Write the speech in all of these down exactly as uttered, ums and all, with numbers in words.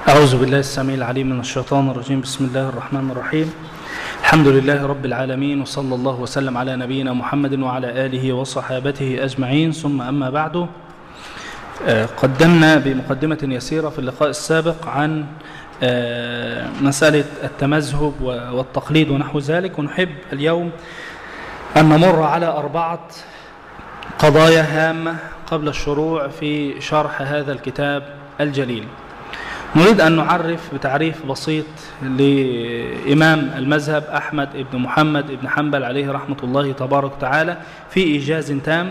أعوذ بالله السميع العليم من الشيطان الرجيم. بسم الله الرحمن الرحيم. الحمد لله رب العالمين، وصلى الله وسلم على نبينا محمد وعلى آله وصحابته أجمعين، ثم أما بعد. قدمنا بمقدمة يسيرة في اللقاء السابق عن مسألة التمذهب والتقليد ونحو ذلك، ونحب اليوم أن نمر على أربعة قضايا هامة قبل الشروع في شرح هذا الكتاب الجليل. نريد أن نعرف بتعريف بسيط لإمام المذهب أحمد بن محمد بن حنبل عليه رحمة الله تبارك وتعالى في إيجاز تام،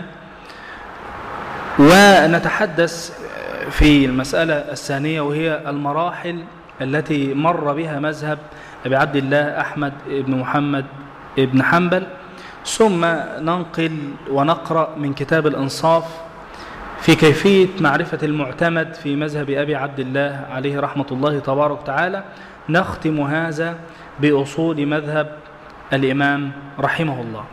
ونتحدث في المسألة الثانية وهي المراحل التي مر بها مذهب أبي عبد الله أحمد بن محمد بن حنبل، ثم ننقل ونقرأ من كتاب الإنصاف في كيفية معرفة المعتمد في مذهب أبي عبد الله عليه رحمة الله تبارك وتعالى. نختم هذا بأصول مذهب الإمام رحمه الله.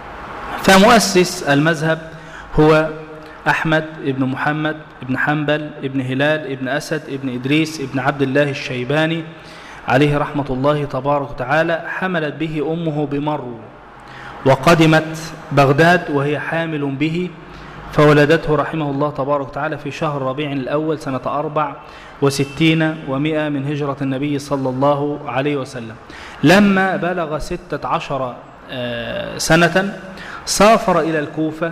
فمؤسس المذهب هو أحمد بن محمد بن حنبل بن هلال بن أسد بن إدريس بن عبد الله الشيباني عليه رحمة الله تبارك وتعالى. حملت به أمه بمرو، وقدمت بغداد وهي حامل به، فولدته رحمه الله تبارك وتعالى في شهر ربيع الأول سنة أربع وستين ومئة من هجرة النبي صلى الله عليه وسلم. لما بلغ ستة عشر سنة سافر إلى الكوفة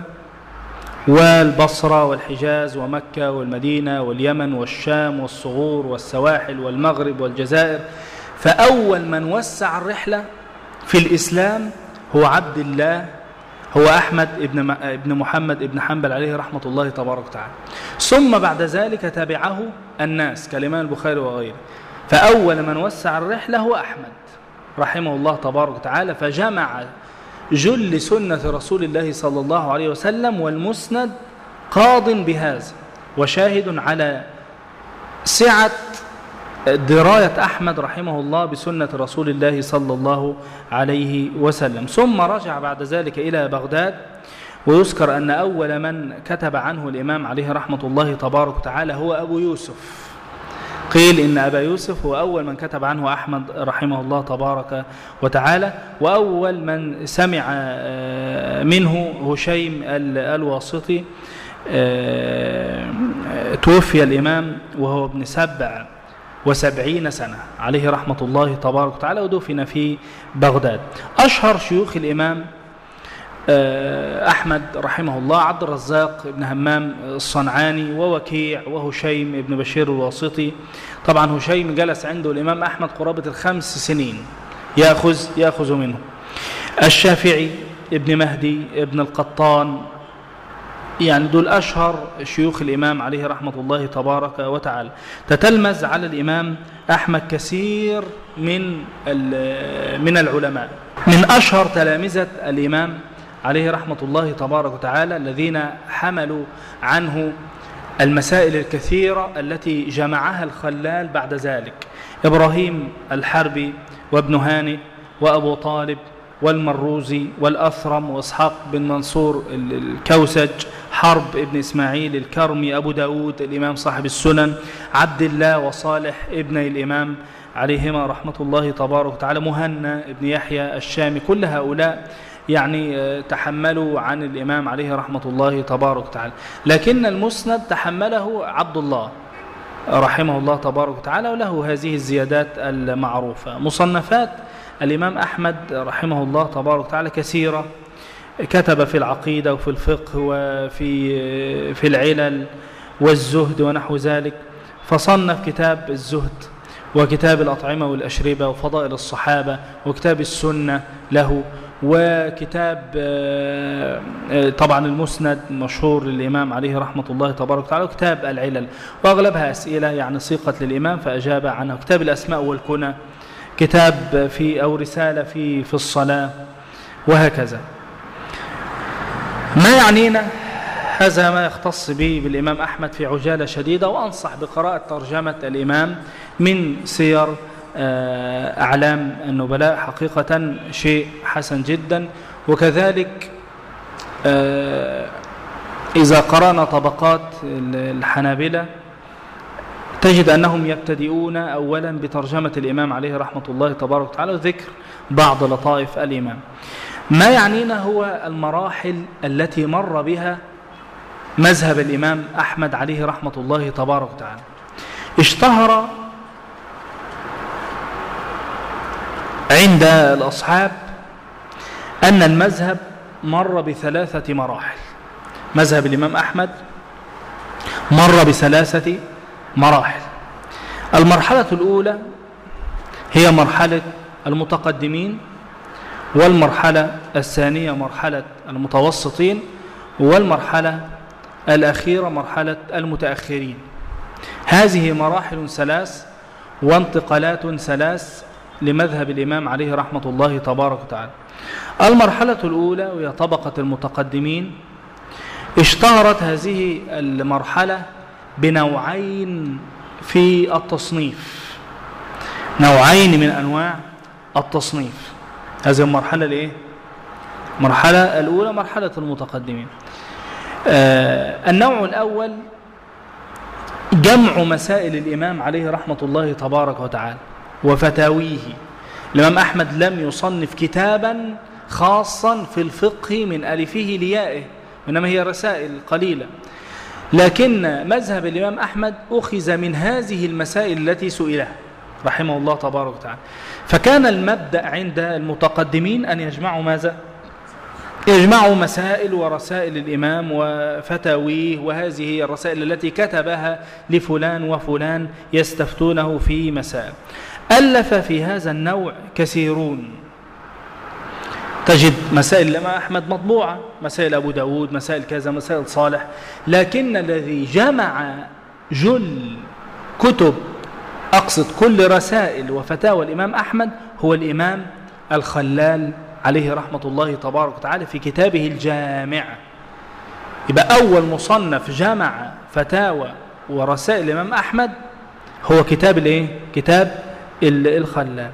والبصرة والحجاز ومكة والمدينة واليمن والشام والصغور والسواحل والمغرب والجزائر. فأول من وسع الرحلة في الإسلام هو عبد الله هو أحمد ابن ابن محمد ابن حنبل عليه رحمة الله تبارك وتعالى. ثم بعد ذلك تبعه الناس كالإمام البخاري وغيره. فأول من وسع الرحلة هو أحمد رحمه الله تبارك وتعالى، فجمع جل سنة رسول الله صلى الله عليه وسلم، والمسند قاض بهذا وشاهد على سعة دراية أحمد رحمه الله بسنة رسول الله صلى الله عليه وسلم. ثم رجع بعد ذلك إلى بغداد، ويذكر أن أول من كتب عنه الإمام عليه رحمة الله تبارك وتعالى هو أبو يوسف. قيل إن أبا يوسف هو أول من كتب عنه أحمد رحمه الله تبارك وتعالى، وأول من سمع منه هشيم الواسطي. توفي الإمام وهو ابن سبع وسبعين سنة عليه رحمة الله تبارك وتعالى، ودفن في بغداد. أشهر شيوخ الإمام أحمد رحمه الله عبد الرزاق بن همام الصنعاني، ووكيع، وهشيم بن بشير الواسطي. طبعا هشيم جلس عنده الإمام أحمد قرابة الخمس سنين يأخذ, يأخذ منه. الشافعي ابن مهدي ابن القطان، يعني دول أشهر شيوخ الإمام عليه رحمة الله تبارك وتعالى. تتلمذ على الإمام أحمد كثير من من العلماء. من أشهر تلامذة الإمام عليه رحمة الله تبارك وتعالى الذين حملوا عنه المسائل الكثيرة التي جمعها الخلال بعد ذلك: إبراهيم الحربي، وابن هانئ، وأبو طالب، والمروزي، والأثرم، وإسحاق بن منصور الكوسج، حرب ابن إسماعيل الكرمي، أبو داود الإمام صاحب السنن، عبد الله وصالح ابن الإمام عليهما رحمة الله تبارك وتعالى، مهنا ابن يحيى الشامي. كل هؤلاء يعني تحملوا عن الإمام عليه رحمة الله تبارك وتعالى. لكن المسند تحمله عبد الله رحمه الله تبارك وتعالى، وله هذه الزيادات المعروفة. مصنفات الإمام أحمد رحمه الله تبارك وتعالى كثيرة، كتب في العقيدة وفي الفقه وفي في العلل والزهد ونحو ذلك. فصنف كتاب الزهد، وكتاب الأطعمة والأشربة، وفضائل الصحابة، وكتاب السنة له، وكتاب طبعا المسند مشهور للإمام عليه رحمة الله تبارك وتعالى، وكتاب العلل، وأغلبها أسئلة يعني صيغت للإمام فأجاب عنها. كتاب الأسماء والكنى، كتاب في أو رسالة في في الصلاة، وهكذا. ما يعنينا هذا ما يختص به بالإمام أحمد في عجالة شديدة، وأنصح بقراءة ترجمة الإمام من سير أعلام النبلاء، حقيقة شيء حسن جدا. وكذلك إذا قرأنا طبقات الحنابلة تجد أنهم يبتدئون أولا بترجمة الإمام عليه رحمة الله تبارك وتعالى وذكر بعض لطائف الإمام. ما يعنينا هو المراحل التي مر بها مذهب الإمام أحمد عليه رحمة الله تبارك وتعالى. اشتهر عند الأصحاب أن المذهب مر بثلاثة مراحل. مذهب الإمام أحمد مر بثلاثة مراحل. المرحلة الأولى هي مرحلة المتقدمين، والمرحلة الثانية مرحلة المتوسطين، والمرحلة الأخيرة مرحلة المتأخرين. هذه مراحل ثلاث وانتقالات ثلاث لمذهب الإمام عليه رحمة الله تبارك وتعالى. المرحلة الأولى وهي طبقة المتقدمين، اشتهرت هذه المرحلة بنوعين في التصنيف، نوعين من أنواع التصنيف. هذه المرحلة الإيه؟ المرحلة الأولى مرحلة المتقدمين. آه النوع الأول جمع مسائل الإمام عليه رحمة الله تبارك وتعالى وفتاويه. الإمام أحمد لم يصنف كتابا خاصا في الفقه من ألفه ليائه، إنما هي رسائل قليلة، لكن مذهب الإمام أحمد أخذ من هذه المسائل التي سئلها رحمه الله تبارك وتعالى. فكان المبدأ عند المتقدمين أن يجمعوا ماذا؟ يجمعوا مسائل ورسائل الإمام وفتاويه، وهذه هي الرسائل التي كتبها لفلان وفلان يستفتونه في مسائل. ألف في هذا النوع كثيرون، تجد مسائل الإمام أحمد مطبوعة، مسائل أبو داود، مسائل كذا، مسائل صالح، لكن الذي جمع جل كتب أقصد كل رسائل وفتاوى الإمام أحمد هو الإمام الخلال عليه رحمة الله تبارك وتعالى في كتابه الجامع. يبقى أول مصنف جمع فتاوى ورسائل الإمام أحمد هو كتاب الإيه؟ كتاب الخلال.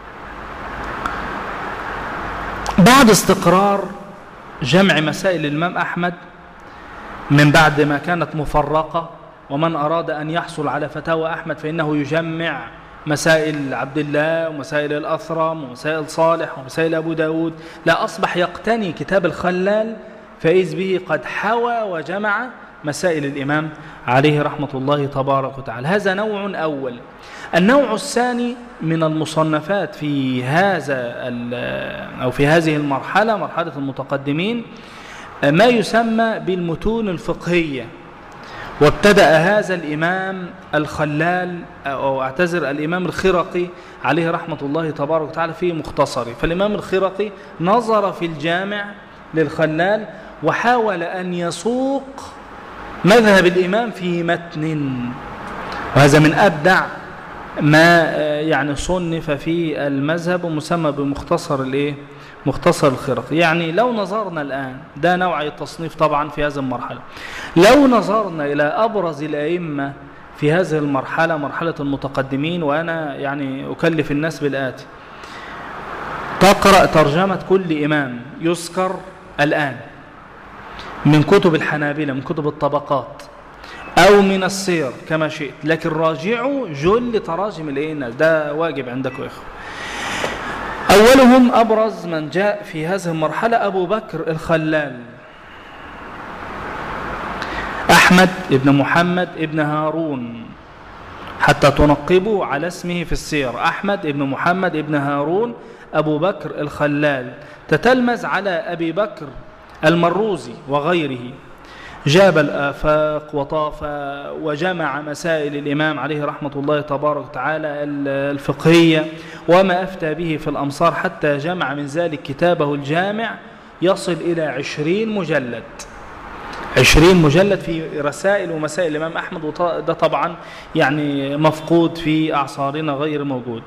بعد استقرار جمع مسائل الإمام أحمد من بعد ما كانت مفرقة، ومن أراد أن يحصل على فتاوى أحمد فإنه يجمع مسائل عبد الله ومسائل الأثرم ومسائل صالح ومسائل أبو داود، لا أصبح يقتني كتاب الخلال فإذ به قد حوى وجمع مسائل الإمام عليه رحمة الله تبارك وتعالى. هذا نوع أول. النوع الثاني من المصنفات في هذا أو في هذه المرحلة مرحلة المتقدمين ما يسمى بالمتون الفقهية، وابتدأ هذا الإمام الخلال أو اعتذر الإمام الخرقي عليه رحمة الله تبارك وتعالى في مختصره. فالإمام الخرقي نظر في الجامع للخلال وحاول أن يسوق مذهب الإمام في متن، وهذا من أبدع ما يعني صنف في المذهب ومسمى بمختصر الايه؟ مختصر الخرقي. يعني لو نظرنا الآن، ده نوع التصنيف طبعا في هذه المرحلة، لو نظرنا إلى أبرز الأئمة في هذه المرحلة مرحلة المتقدمين، وأنا يعني أكلف الناس بالآتي: تقرأ ترجمة كل إمام يذكر الآن من كتب الحنابلة، من كتب الطبقات، أو من السير كما شئت، لكن راجعوا جل تراجم الناس، ده واجب عندكم يا إخوة. أولهم أبرز من جاء في هذه المرحلة أبو بكر الخلال، أحمد ابن محمد ابن هارون، حتى تنقبوا على اسمه في السير، أحمد ابن محمد ابن هارون أبو بكر الخلال، تتلمذ على أبي بكر المروزي وغيره. جاب الآفاق وطاف وجمع مسائل الإمام عليه رحمة الله تبارك وتعالى الفقهية وما أفتى به في الأمصار، حتى جمع من ذلك كتابه الجامع يصل إلى عشرين مجلد، عشرين مجلد في رسائل ومسائل الإمام أحمد، وده طبعا يعني مفقود في أعصارنا غير موجود.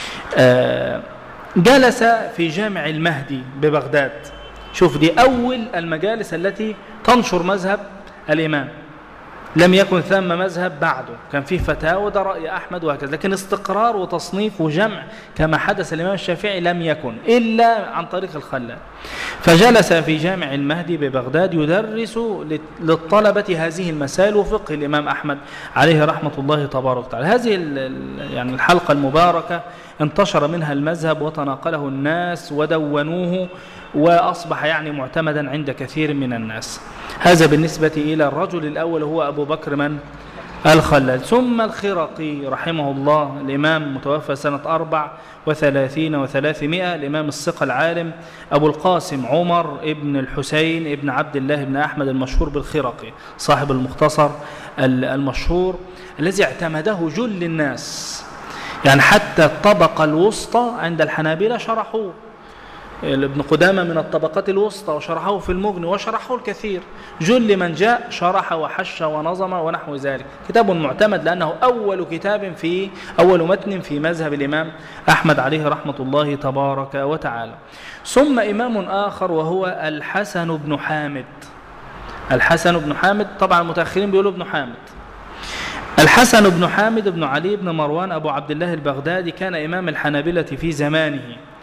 جلس في جامع المهدي ببغداد. شوف، دي أول المجالس التي تنشر مذهب الإمام. لم يكن ثم مذهب بعده، كان فيه فتاوى ده رأي أحمد وهكذا، لكن استقرار وتصنيف وجمع كما حدث الإمام الشافعي لم يكن إلا عن طريق الخلال. فجلس في جامع المهدي ببغداد يدرس للطلبة هذه المسائل وفقه الإمام أحمد عليه رحمة الله تبارك وتعالى. هذه يعني الحلقة المباركة انتشر منها المذهب وتناقله الناس ودونوه وأصبح يعني معتمدا عند كثير من الناس. هذا بالنسبة إلى الرجل الأول هو أبو بكر من الخلال. ثم الخرقي رحمه الله، الإمام متوفى سنة أربع وثلاثين وثلاثمائة، الإمام الثقة العالم أبو القاسم عمر ابن الحسين ابن عبد الله ابن أحمد المشهور بالخرقي، صاحب المختصر المشهور الذي اعتمده جل الناس، يعني حتى الطبقة الوسطى عند الحنابلة شرحوه، ابن قدامة من الطبقات الوسطى وشرحه في المغني وشرحه الكثير، جل من جاء شرح وحش ونظم ونحو ذلك. كتاب معتمد لأنه أول كتاب في أول متن في مذهب الإمام أحمد عليه رحمة الله تبارك وتعالى. ثم إمام آخر وهو الحسن بن حامد. الحسن بن حامد طبعا المتأخرين بيقولوا ابن حامد. الحسن بن حامد بن علي بن مروان أبو عبد الله البغدادي كان إمام الحنابلة في زمانه.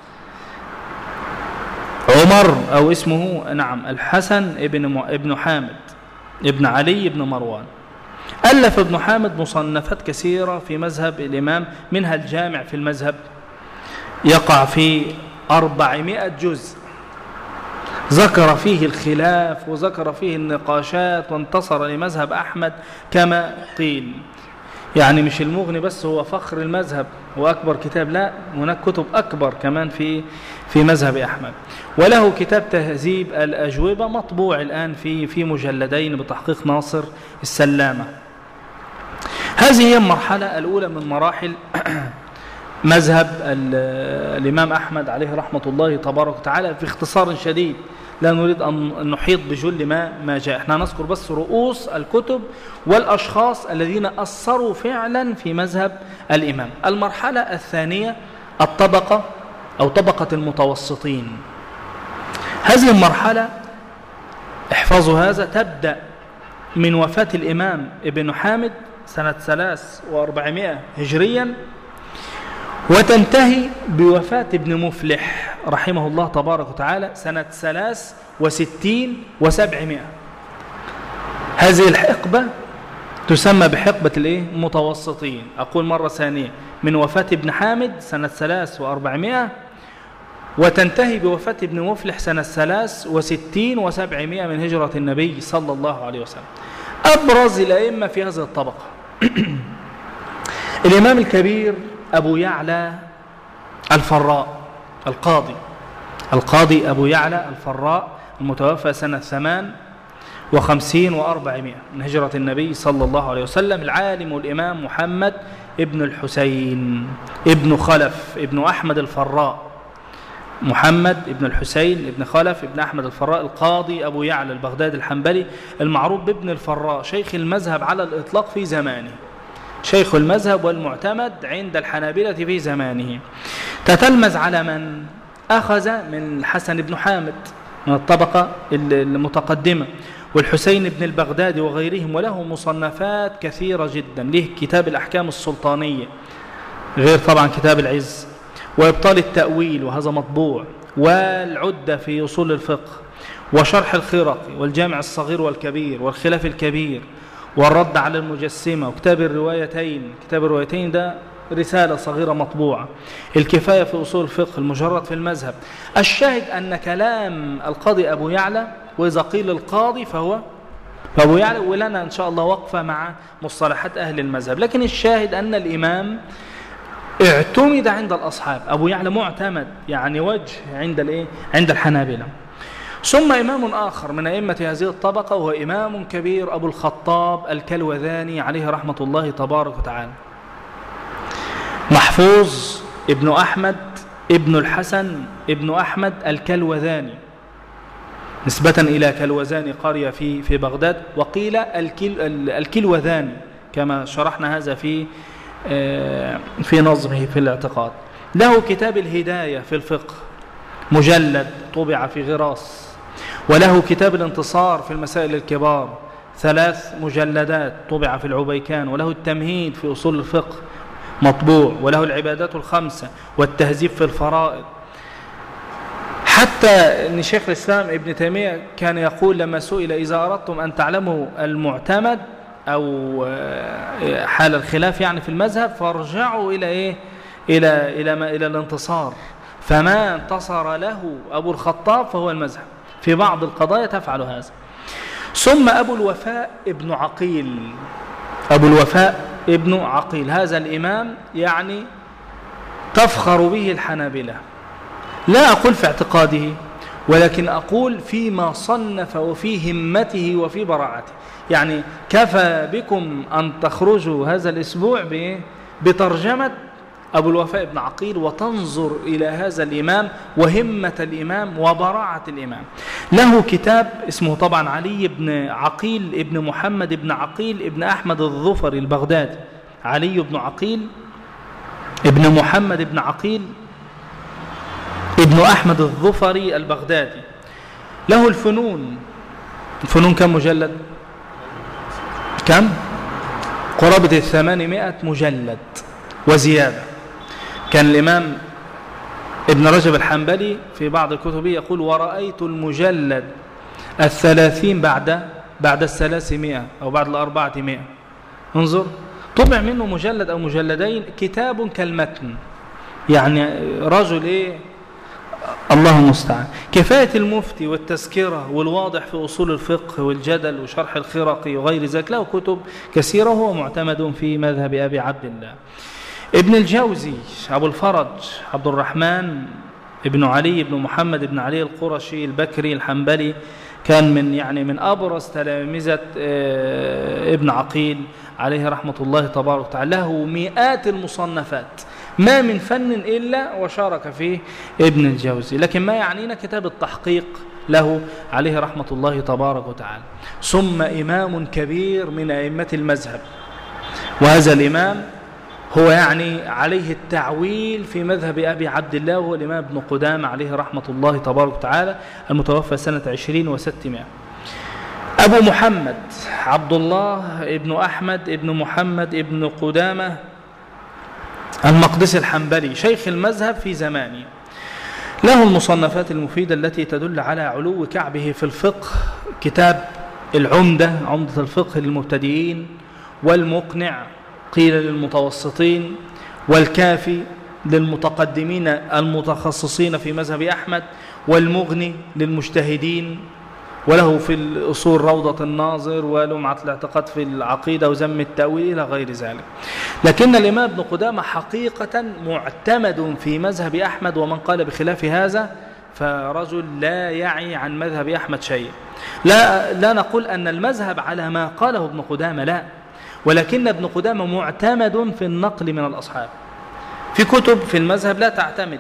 عمر أو اسمه نعم الحسن ابن ابن حامد ابن علي بن مروان. ألف ابن حامد مصنفات كثيرة في مذهب الإمام، منها الجامع في المذهب يقع في أربعمائة جزء، ذكر فيه الخلاف وذكر فيه النقاشات وانتصر لمذهب أحمد كما قيل. يعني مش المغني بس هو فخر المذهب وأكبر كتاب، لا، هناك كتب أكبر كمان في في مذهب أحمد. وله كتاب تهذيب الأجوبة مطبوع الآن في في مجلدين بتحقيق ناصر السلامة. هذه هي المرحلة الأولى من مراحل مذهب الإمام أحمد عليه رحمة الله تبارك وتعالى في اختصار شديد، لا نريد أن نحيط بجل ما ما جاء، احنا نذكر بس رؤوس الكتب والأشخاص الذين أثروا فعلا في مذهب الإمام. المرحلة الثانية الطبقة أو طبقة المتوسطين. هذه المرحلة احفظوا هذا، تبدأ من وفاة الإمام ابن حامد سنة ثلاث وأربعمائة هجريا، وتنتهي بوفاة ابن مفلح رحمه الله تبارك وتعالى سنة ثلاث وستين وسبعمائة. هذه الحقبة تسمى بحقبة المتوسطين. أقول مرة ثانية، من وفاة ابن حامد سنة ثلاث وأربعمائة وتنتهي بوفاة ابن مفلح سنة ثلاث وستين وسبعمائة من هجرة النبي صلى الله عليه وسلم. أبرز الأئمة في هذه الطبقة الإمام الكبير أبو يعلى الفراء القاضي القاضي أبو يعلى الفراء المتوفى سنة ثمان وخمسين وأربعمائة من هجرة النبي صلى الله عليه وسلم. العالم الإمام محمد ابن الحسين ابن خلف ابن أحمد الفراء، محمد ابن الحسين ابن خلف ابن أحمد الفراء القاضي أبو يعلى البغدادي الحنبلي المعروف بابن الفراء، شيخ المذهب على الإطلاق في زمانه، شيخ المذهب والمعتمد عند الحنابلة في زمانه. تتلمذ على من أخذ من الحسن بن حامد من الطبقة المتقدمة والحسين بن البغدادي وغيرهم، وله مصنفات كثيرة جدا. له كتاب الأحكام السلطانية غير طبعا كتاب العز، وإبطال التأويل وهذا مطبوع، والعدة في أصول الفقه، وشرح الخرقي، والجامع الصغير والكبير، والخلاف الكبير، والرد على المجسمة، وكتاب الروايتين. كتاب الروايتين ده رسالة صغيرة مطبوعة، الكفاية في أصول الفقه، المجرد في المذهب. الشاهد أن كلام القاضي أبو يعلى، وإذا قيل القاضي فهو فأبو يعلى، ولنا إن شاء الله وقفة مع مصطلحات أهل المذهب، لكن الشاهد أن الإمام اعتمد عند الأصحاب، أبو يعلى معتمد يعني وجه عند الإيه؟ عند الحنابلة. ثم إمام آخر من أئمة هذه الطبقة وهو إمام كبير أبو الخطاب الكلوذاني عليه رحمة الله تبارك وتعالى، محفوظ ابن أحمد ابن الحسن ابن أحمد الكلوذاني، نسبة إلى كلوذاني قرية في في بغداد، وقيل الكل الكلوذاني كما شرحنا هذا في في نظمه في الاعتقاد. له كتاب الهداية في الفقه مجلد طبع في غراس، وله كتاب الانتصار في المسائل الكبار ثلاث مجلدات طبع في العبيكان، وله التمهيد في أصول الفقه مطبوع، وله العبادات الخمسة والتهذيب في الفرائض. حتى أن شيخ الإسلام ابن تيمية كان يقول لما سئل إذا أردتم أن تعلموا المعتمد أو حال الخلاف يعني في المذهب فارجعوا إلى إيه؟ إلى إلى ما إلى الانتصار، فما انتصر له أبو الخطاب فهو المذهب، في بعض القضايا تفعل هذا. ثم أبو الوفاء ابن عقيل، أبو الوفاء ابن عقيل هذا الإمام يعني تفخر به الحنابلة، لا أقول في اعتقاده ولكن أقول فيما صنف وفي همته وفي براعته. يعني كفى بكم أن تخرجوا هذا الأسبوع بترجمة أبو الوفاء ابن عقيل وتنظر إلى هذا الإمام وهمة الإمام وبراعة الإمام. له كتاب اسمه طبعا علي بن عقيل ابن محمد ابن عقيل ابن أحمد الظفري البغدادي، علي بن عقيل ابن محمد ابن عقيل ابن أحمد الظفري البغدادي. له الفنون، الفنون كم مجلد؟ كم؟ قرابة الثمانمائة مجلد وزيادة. كان الإمام ابن رجب الحنبلي في بعض كتبه يقول ورأيت المجلد الثلاثين بعد بعد الثلاثمائة أو بعد الأربعمائة. انظر، طبع منه مجلد أو مجلدين، كتاب كالمتن، يعني رجل إيه الله المستعان. كفاية المفتي والتذكرة والواضح في أصول الفقه والجدل وشرح الخرقي وغير ذلك، له كتب كثيرة وهو معتمد في مذهب أبي عبد الله. ابن الجوزي أبو الفرج عبد الرحمن ابن علي ابن محمد ابن علي القرشي البكري الحنبلي، كان من يعني من أبرز تلامذة ابن عقيل عليه رحمة الله تبارك وتعالى. له مئات المصنفات، ما من فن إلا وشارك فيه ابن الجوزي، لكن ما يعنينا كتاب التحقيق له عليه رحمة الله تبارك وتعالى. ثم إمام كبير من أئمة المذهب، وهذا الإمام هو يعني عليه التعويل في مذهب أبي عبد الله، هو الإمام ابن قدامة عليه رحمة الله تبارك وتعالى المتوفى سنة عشرين وستمائة. أبو محمد عبد الله ابن أحمد ابن محمد ابن قدامة المقدسي الحنبلي شيخ المذهب في زمانه، له المصنفات المفيدة التي تدل على علو كعبه في الفقه. كتاب العمدة، عمدة الفقه للمبتدئين، والمقنع قيل للمتوسطين، والكافي للمتقدمين المتخصصين في مذهب أحمد، والمغني للمجتهدين، وله في الأصول روضة الناظر ولمعة الاعتقاد في العقيدة وذم التأويل إلى غير ذلك. لكن الإمام ابن قدامة حقيقة معتمد في مذهب أحمد، ومن قال بخلاف هذا فرجل لا يعي عن مذهب أحمد شيء. لا, لا نقول أن المذهب على ما قاله ابن قدامة، لا، ولكن ابن قدامة معتمد في النقل من الأصحاب. في كتب في المذهب لا تعتمد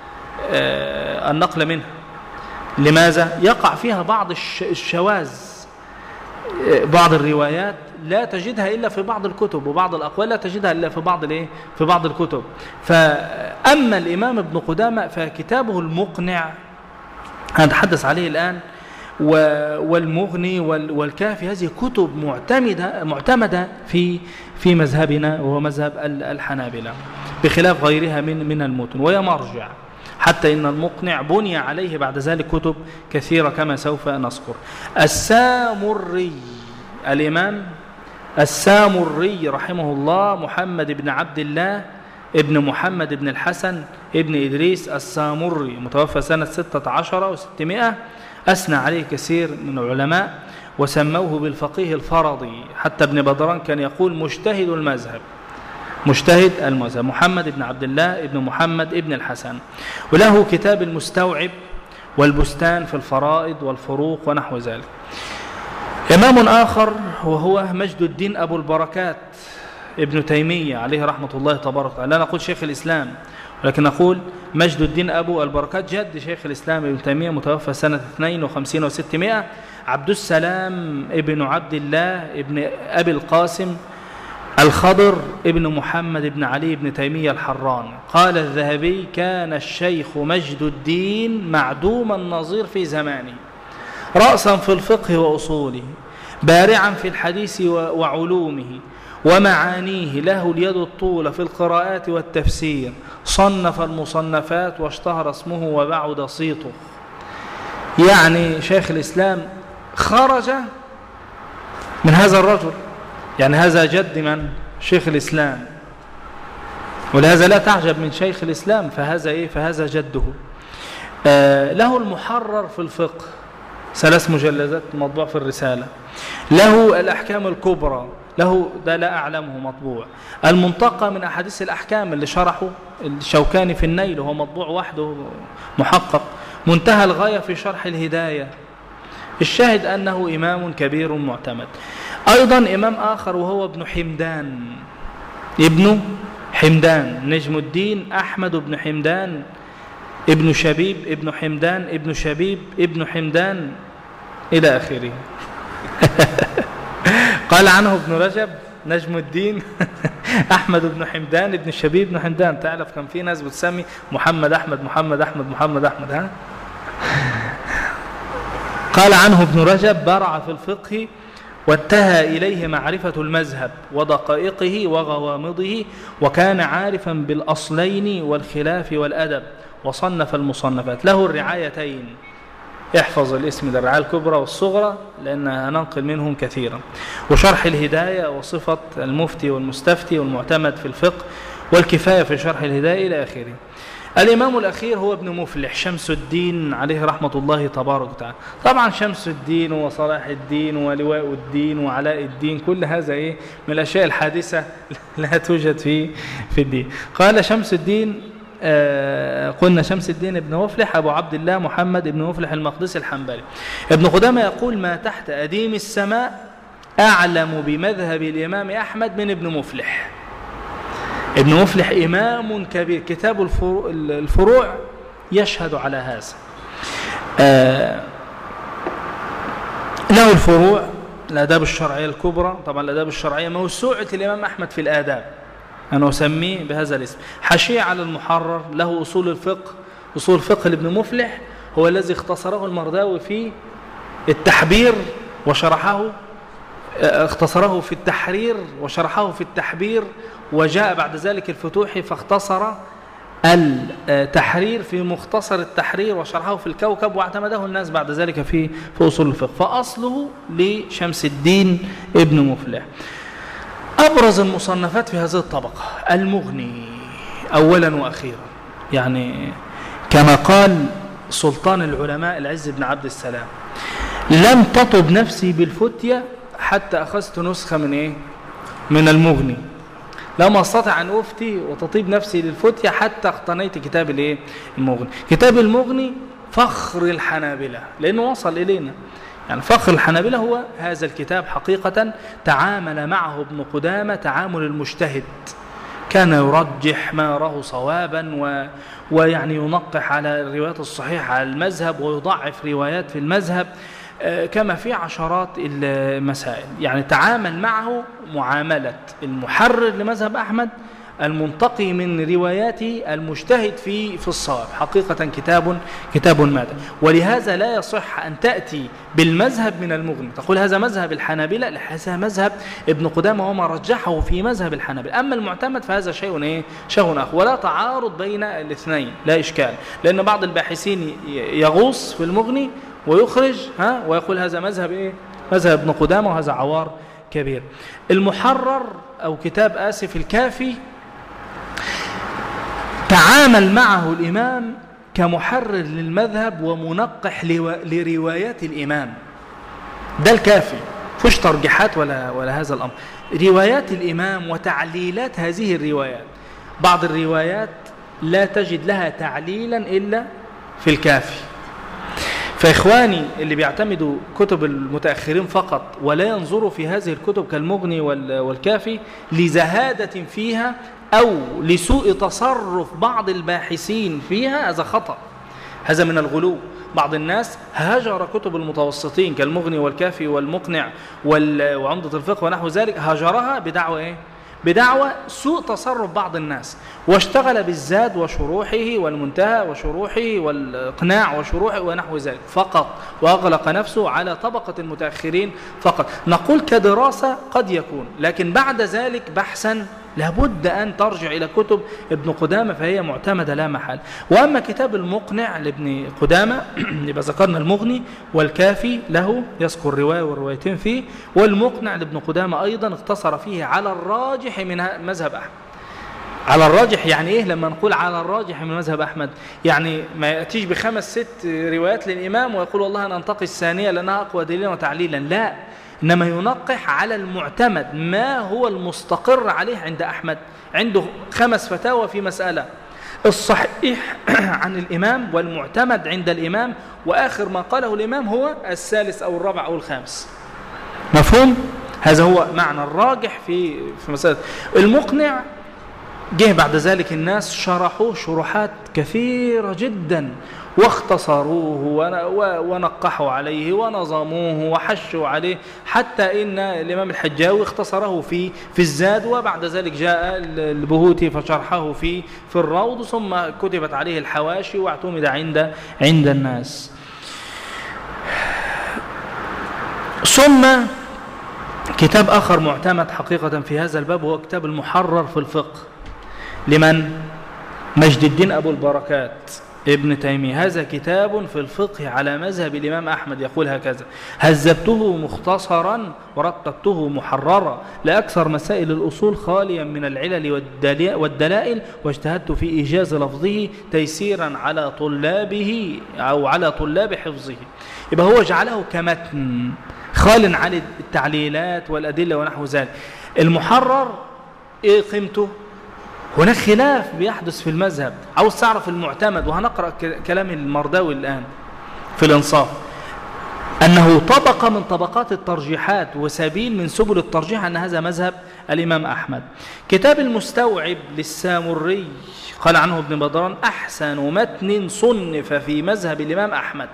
النقل منها. لماذا؟ يقع فيها بعض الشواذ، بعض الروايات لا تجدها إلا في بعض الكتب، وبعض الأقوال لا تجدها إلا في بعض الإيه؟ في بعض الكتب. فأما الإمام ابن قدامة فكتابه المقنع هنتحدث عليه الآن، والمغني والكافي، هذه كتب معتمدة معتمدة في في مذهبنا وهو مذهب الحنابلة، بخلاف غيرها من من المتن، وهي مرجع. حتى إن المقنع بني عليه بعد ذلك كتب كثيرة كما سوف نذكر. السامري، الإمام السامري رحمه الله محمد بن عبد الله ابن محمد بن الحسن ابن إدريس السامري، متوفى سنة ستة عشر وستمائة. أثنى عليه كثير من العلماء وسموه بالفقيه الفرضي، حتى ابن بدران كان يقول مجتهد المذهب، مجتهد المذهب، محمد بن عبد الله ابن محمد ابن الحسن. وله كتاب المستوعب والبستان في الفرائض والفروق ونحو ذلك. إمام آخر وهو مجد الدين أبو البركات ابن تيمية عليه رحمة الله تبارك وتعالى. لا نقول شيخ الإسلام، ولكن نقول مجد الدين أبو البركات جد شيخ الإسلام ابن تيمية، متوفى سنة اثنين وخمسين وستمائة. عبد السلام ابن عبد الله ابن أبي القاسم الخضر ابن محمد ابن علي ابن تيمية الحران. قال الذهبي كان الشيخ مجد الدين معدوم النظير في زمانه، رأسا في الفقه وأصوله، بارعا في الحديث وعلومه ومعانيه، له اليد الطولة في القراءات والتفسير، صنف المصنفات واشتهر اسمه وبعد صيته. يعني شيخ الإسلام خرج من هذا الرجل، يعني هذا جد من؟ شيخ الإسلام. ولهذا لا تعجب من شيخ الإسلام، فهذا إيه؟ فهذا جده. آه له المحرر في الفقه، ثلاث مجلدات مطبوع في الرسالة. له الأحكام الكبرى، له ده لا أعلمه مطبوع. المنتقى من أحاديث الأحكام اللي شرحه الشوكاني في النيل، وهو مطبوع وحده محقق. منتهى الغاية في شرح الهداية. الشاهد أنه إمام كبير معتمد. أيضا إمام آخر وهو ابن حمدان، ابن حمدان نجم الدين أحمد بن حمدان ابن شبيب ابن حمدان ابن شبيب ابن حمدان إلى آخره. قال عنه ابن رجب نجم الدين أحمد بن حمدان ابن شبيب بن حمدان. تعرف كان في ناس بتسمي محمد أحمد محمد أحمد محمد أحمد ها. قال عنه ابن رجب برع في الفقه واتهى إليه معرفة المذهب ودقائقه وغوامضه، وكان عارفا بالأصلين والخلاف والأدب، وصنف المصنفات. له الرعايتين، احفظ الاسم ده، الرعاية الكبرى والصغرى، لأن هننقل منهم كثيرا. وشرح الهداية وصفة المفتي والمستفتي والمعتمد في الفقه، والكفاية في شرح الهداية إلى آخره. الإمام الأخير هو ابن مفلح شمس الدين عليه رحمة الله تبارك وتعالى. طبعا شمس الدين وصلاح الدين ولواء الدين وعلاء الدين، كل هذا إيه من الأشياء الحادثة لا توجد في في الدين. قال شمس الدين آه قلنا شمس الدين ابن مفلح أبو عبد الله محمد ابن مفلح المقدسي الحنبلي. ابن قدامة يقول ما تحت أديم السماء أعلم بمذهب الإمام أحمد من ابن مفلح. ابن مفلح إمام كبير، كتاب الفروع يشهد على هذا. آه له الفروع الآداب الشرعية الكبرى، طبعا الآداب الشرعية موسوعة الإمام أحمد في الآداب، أنا أسميه بهذا الاسم. حاشية على المحرر، له أصول الفقه. أصول الفقه لابن مفلح هو الذي اختصره المرداوي في التحبير وشرحه، اختصره في التحرير وشرحه في التحبير، وجاء بعد ذلك الفتوحي فاختصر التحرير في مختصر التحرير وشرحه في الكوكب، واعتمده الناس بعد ذلك في في أصول الفقه. فأصله لشمس الدين ابن مفلح. أبرز المصنفات في هذه الطبقة المغني أولا وأخيرا، يعني كما قال سلطان العلماء العز بن عبد السلام: لم تطب نفسي بالفتية حتى أخذت نسخة من إيه؟ من المغني. لم أستطع أن أفتي وتطيب نفسي للفتية حتى اقتنيت كتاب الإيه؟ المغني. كتاب المغني فخر الحنابلة، لأنه وصل إلينا. يعني فخر الحنابلة هو هذا الكتاب حقيقة. تعامل معه ابن قدامة تعامل المجتهد، كان يرجح ما يراه صوابا و... ويعني ينقح على الروايات الصحيحة على المذهب، ويضعف روايات في المذهب، كما في عشرات المسائل. يعني تعامل معه معاملة المحرر لمذهب أحمد، المنتقي من رواياته، المجتهد في في الصواب. حقيقة كتاب كتاب ماتع. ولهذا لا يصح أن تأتي بالمذهب من المغني تقول هذا مذهب الحنابلة، هذا مذهب ابن قدامة وما رجحه في مذهب الحنابلة. أما المعتمد فهذا شيء إيه؟ شيء آخر، ولا تعارض بين الاثنين، لا إشكال. لأن بعض الباحثين يغوص في المغني ويخرج ها ويقول هذا مذهب إيه؟ مذهب ابن قدامة، وهذا عوار كبير. المحرر أو كتاب آسف الكافي تعامل معه الإمام كمحرر للمذهب ومنقح لروايات الإمام. ده الكافي، فيش ترجيحات ولا ولا هذا الأمر. روايات الإمام وتعليلات هذه الروايات، بعض الروايات لا تجد لها تعليلا إلا في الكافي. فإخواني اللي بيعتمدوا كتب المتأخرين فقط ولا ينظروا في هذه الكتب كالمغني والكافي لزهادة فيها أو لسوء تصرف بعض الباحثين فيها، هذا خطأ، هذا من الغلو. بعض الناس هاجر كتب المتوسطين كالمغني والكافي والمقنع وعمدة الفقه ونحو ذلك، هاجرها بدعوى إيه؟ بدعوى سوء تصرف بعض الناس، واشتغل بالزاد وشروحه والمنتهى وشروحه والإقناع وشروحه ونحو ذلك فقط، وأغلق نفسه على طبقة المتأخرين فقط. نقول كدراسة قد يكون، لكن بعد ذلك بحثا لابد أن ترجع إلى كتب ابن قدامة فهي معتمدة لا محال. وأما كتاب المقنع لابن قدامة يبقى ذكرنا المغني والكافي له يذكر رواية والروايتين فيه، والمقنع لابن قدامة أيضا اختصر فيه على الراجح من مذهب أحمد. على الراجح يعني إيه لما نقول على الراجح من مذهب أحمد؟ يعني ما يأتيش بخمس ست روايات للإمام ويقول والله أنا أنتقي الثانية لأنها أقوى دليلا وتعليلا، لا، إنما ينقح على المعتمد ما هو المستقر عليه عند أحمد. عنده خمس فتاوى في مسألة، الصحيح عن الإمام والمعتمد عند الإمام، وآخر ما قاله الإمام هو الثالث أو الرابع أو الخامس. مفهوم؟ هذا هو معنى الراجح في في مسألة المقنع. جه بعد ذلك الناس شرحوه شروحات كثيرة جدا واختصروه ونقحوا عليه ونظموه وحشوا عليه، حتى إن الإمام الحجاوي اختصره في في الزاد، وبعد ذلك جاء البهوتي فشرحه في في الروض، ثم كتبت عليه الحواشي واعتمد عند عند الناس. ثم كتاب آخر معتمد حقيقة في هذا الباب هو كتاب المحرر في الفقه لمن؟ مجد الدين أبو البركات ابن تيمية. هذا كتاب في الفقه على مذهب الإمام أحمد، يقول هكذا: هذبته مختصرا ورتبته محررا لأكثر مسائل الأصول خاليا من العلل والدلائل، واجتهدت في إيجاز لفظه تيسيرا على طلابه أو على طلاب حفظه. يبقى هو جعله كمتن خال عن التعليلات والأدلة ونحو ذلك. المحرر إيه قيمته؟ هناك خلاف بيحدث في المذهب، عاوز تعرف المعتمد، وهنقرأ كلام المرداوي الآن في الإنصاف، أنه طبقة من طبقات الترجيحات وسبيل من سبل الترجيح، أن هذا مذهب الإمام أحمد. كتاب المستوعب للسامري قال عنه ابن بدران: أحسن متن صنف في مذهب الإمام أحمد،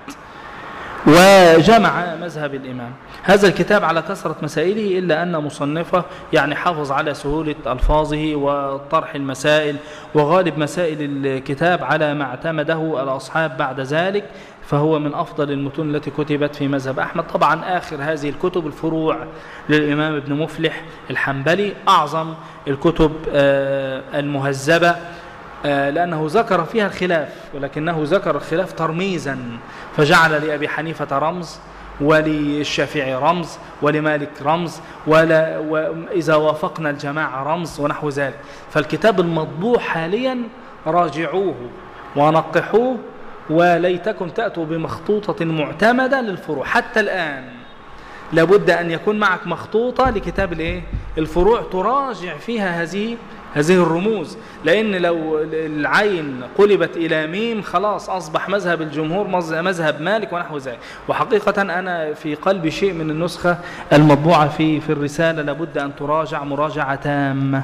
وجمع مذهب الإمام. هذا الكتاب على كثرة مسائله، إلا أن مصنفه يعني حافظ على سهولة ألفاظه وطرح المسائل، وغالب مسائل الكتاب على ما اعتمده الأصحاب بعد ذلك، فهو من أفضل المتون التي كتبت في مذهب أحمد. طبعا آخر هذه الكتب الفروع للإمام ابن مفلح الحنبلي، أعظم الكتب المهذبة، لأنه ذكر فيها الخلاف، ولكنه ذكر الخلاف ترميزا، فجعل لأبي حنيفة رمز، وللشافعي رمز، ولمالك رمز، ولا وإذا وافقنا الجماعة رمز ونحو ذلك. فالكتاب المطبوع حاليا راجعوه ونقحوه، وليتكم تأتوا بمخطوطة معتمدة للفروع. حتى الآن لابد أن يكون معك مخطوطة لكتاب الإيه؟ الفروع، تراجع فيها هذه هذه الرموز، لأن لو العين قلبت إلى ميم خلاص أصبح مذهب الجمهور مذهب مالك ونحو ذلك. وحقيقة أنا في قلبي شيء من النسخة المطبوعة في في الرسالة لابد أن تراجع مراجعة تامة.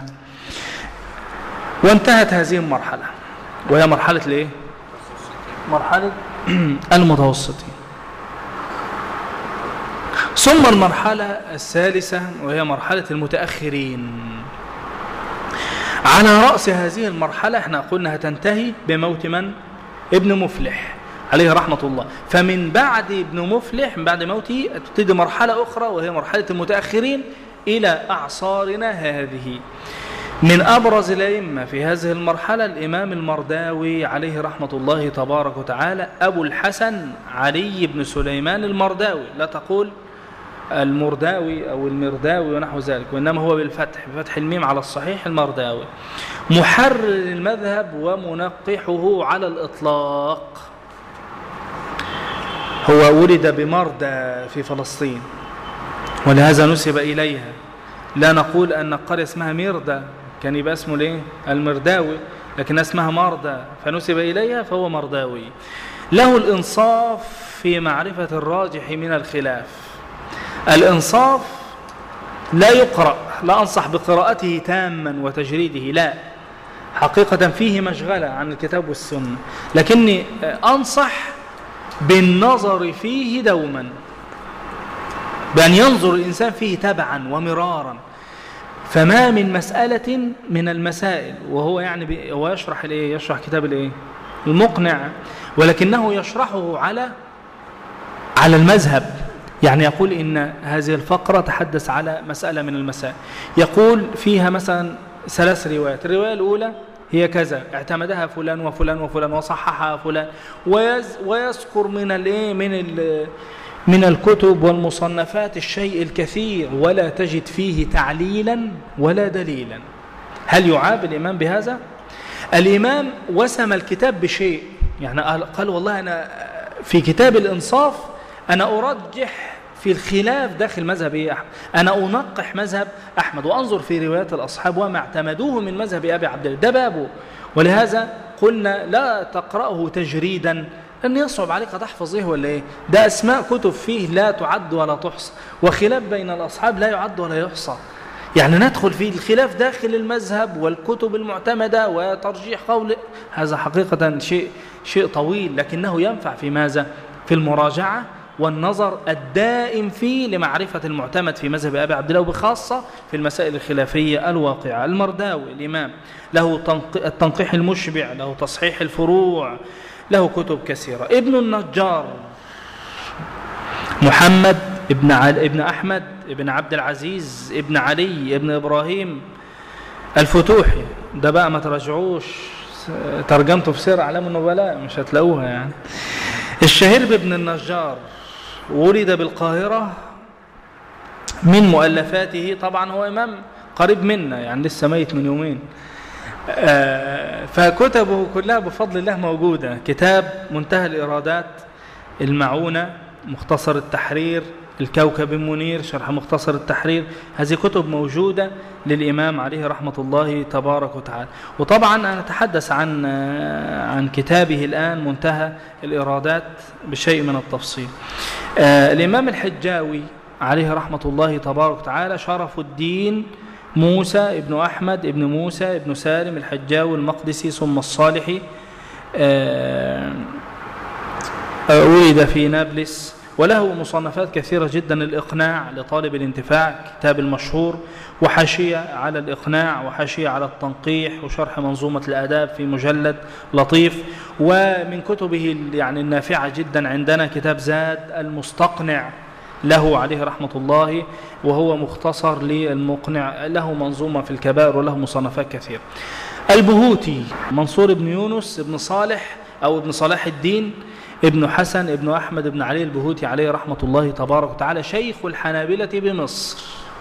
وانتهت هذه المرحلة، وهي مرحلة الإيه؟ مرحلة المتوسطين. ثم المرحلة الثالثة وهي مرحلة المتأخرين. على رأس هذه المرحلة احنا قلنا هتنتهي بموت من؟ ابن مفلح عليه رحمة الله. فمن بعد ابن مفلح، من بعد موته، تبتدي مرحلة أخرى وهي مرحلة المتأخرين إلى أعصارنا هذه. من أبرز الأئمة في هذه المرحلة الإمام المرداوي عليه رحمة الله تبارك وتعالى، أبو الحسن علي بن سليمان المرداوي، لا تقول المرداوي أو المرداوي ونحو ذلك، وإنما هو بالفتح، بفتح الميم على الصحيح، المرداوي. محرر المذهب ومنقحه على الإطلاق. هو ولد بمردة في فلسطين، ولهذا نسب إليها. لا نقول أن قرية اسمها مردة، كان يبقى اسمه ليه؟ المرداوي، لكن اسمها مردة فنسب إليها فهو مرداوي. له الإنصاف في معرفة الراجح من الخلاف. الإنصاف لا يقرأ، لا أنصح بقراءته تاما وتجريده، لا، حقيقة فيه مشغلة عن الكتاب والسنة، لكني أنصح بالنظر فيه دوما، بأن ينظر الإنسان فيه تبعا ومرارا. فما من مسألة من المسائل، وهو يعني هو يشرح الايه، يشرح كتاب الايه المقنع، ولكنه يشرحه على على المذهب. يعني يقول إن هذه الفقرة تحدث على مسألة من المسائل، يقول فيها مثلا ثلاث روايات، الرواية الأولى هي كذا اعتمدها فلان وفلان وفلان وصححها فلان، ويز ويذكر من الايه من ال من الكتب والمصنفات الشيء الكثير، ولا تجد فيه تعليلا ولا دليلا. هل يعاب الإمام بهذا؟ الإمام وسم الكتاب بشيء، يعني قال والله أنا في كتاب الإنصاف أنا أرجح في الخلاف داخل مذهب إيه أحمد، أنا أنقح مذهب أحمد وأنظر في روايات الأصحاب وما اعتمدوه من مذهب أبي عبد الله، ده بابه. ولهذا قلنا لا تقرأه تجريدا، لأن يصعب عليك تحفظ إيه ولا إيه، ده أسماء كتب فيه لا تعد ولا تحصى، وخلاف بين الأصحاب لا يعد ولا يحصى. يعني ندخل في الخلاف داخل المذهب والكتب المعتمدة وترجيح قول، هذا حقيقة شيء شيء طويل، لكنه ينفع في ماذا؟ في المراجعة والنظر الدائم فيه لمعرفة المعتمد في مذهب أبي عبد الله، وبخاصة في المسائل الخلافية الواقعة. المرداوي الإمام له التنقيح المشبع، له تصحيح الفروع، له كتب كثيرة. ابن النجار محمد ابن علي ابن أحمد ابن عبد العزيز ابن علي ابن إبراهيم الفتوحي، ده بقى ما تراجعوش ترجمته في سير أعلام النبلاء مش هتلاقوها يعني. الشهير بابن النجار ولد بالقاهرة، من مؤلفاته طبعا هو إمام قريب منا يعني لسه ميت من يومين، فكتبه كلها بفضل الله موجودة. كتاب منتهى الإرادات، المعونة، مختصر التحرير، الكوكب المنير، شرح مختصر التحرير، هذه كتب موجودة للإمام عليه رحمة الله تبارك وتعالى. وطبعا أنا أتحدث عن عن كتابه الآن منتهى الإرادات بشيء من التفصيل. آه الإمام الحجاوي عليه رحمة الله تبارك وتعالى شرف الدين موسى ابن أحمد ابن موسى ابن سالم الحجاوي المقدسي ثم الصالحي، آه آه ولد في نابلس، وله مصنفات كثيرة جدا. الإقناع لطالب الانتفاع كتاب المشهور، وحاشية على الإقناع، وحاشية على التنقيح، وشرح منظومة الآداب في مجلد لطيف. ومن كتبه يعني النافعة جدا عندنا كتاب زاد المستقنع له عليه رحمة الله، وهو مختصر للمقنع، له منظومة في الكبائر وله مصنفات كثيرة. البهوتي منصور بن يونس بن صالح أو ابن صلاح الدين ابن حسن ابن أحمد ابن علي البهوتي عليه رحمة الله تبارك وتعالى، شيخ الحنابلة بمصر،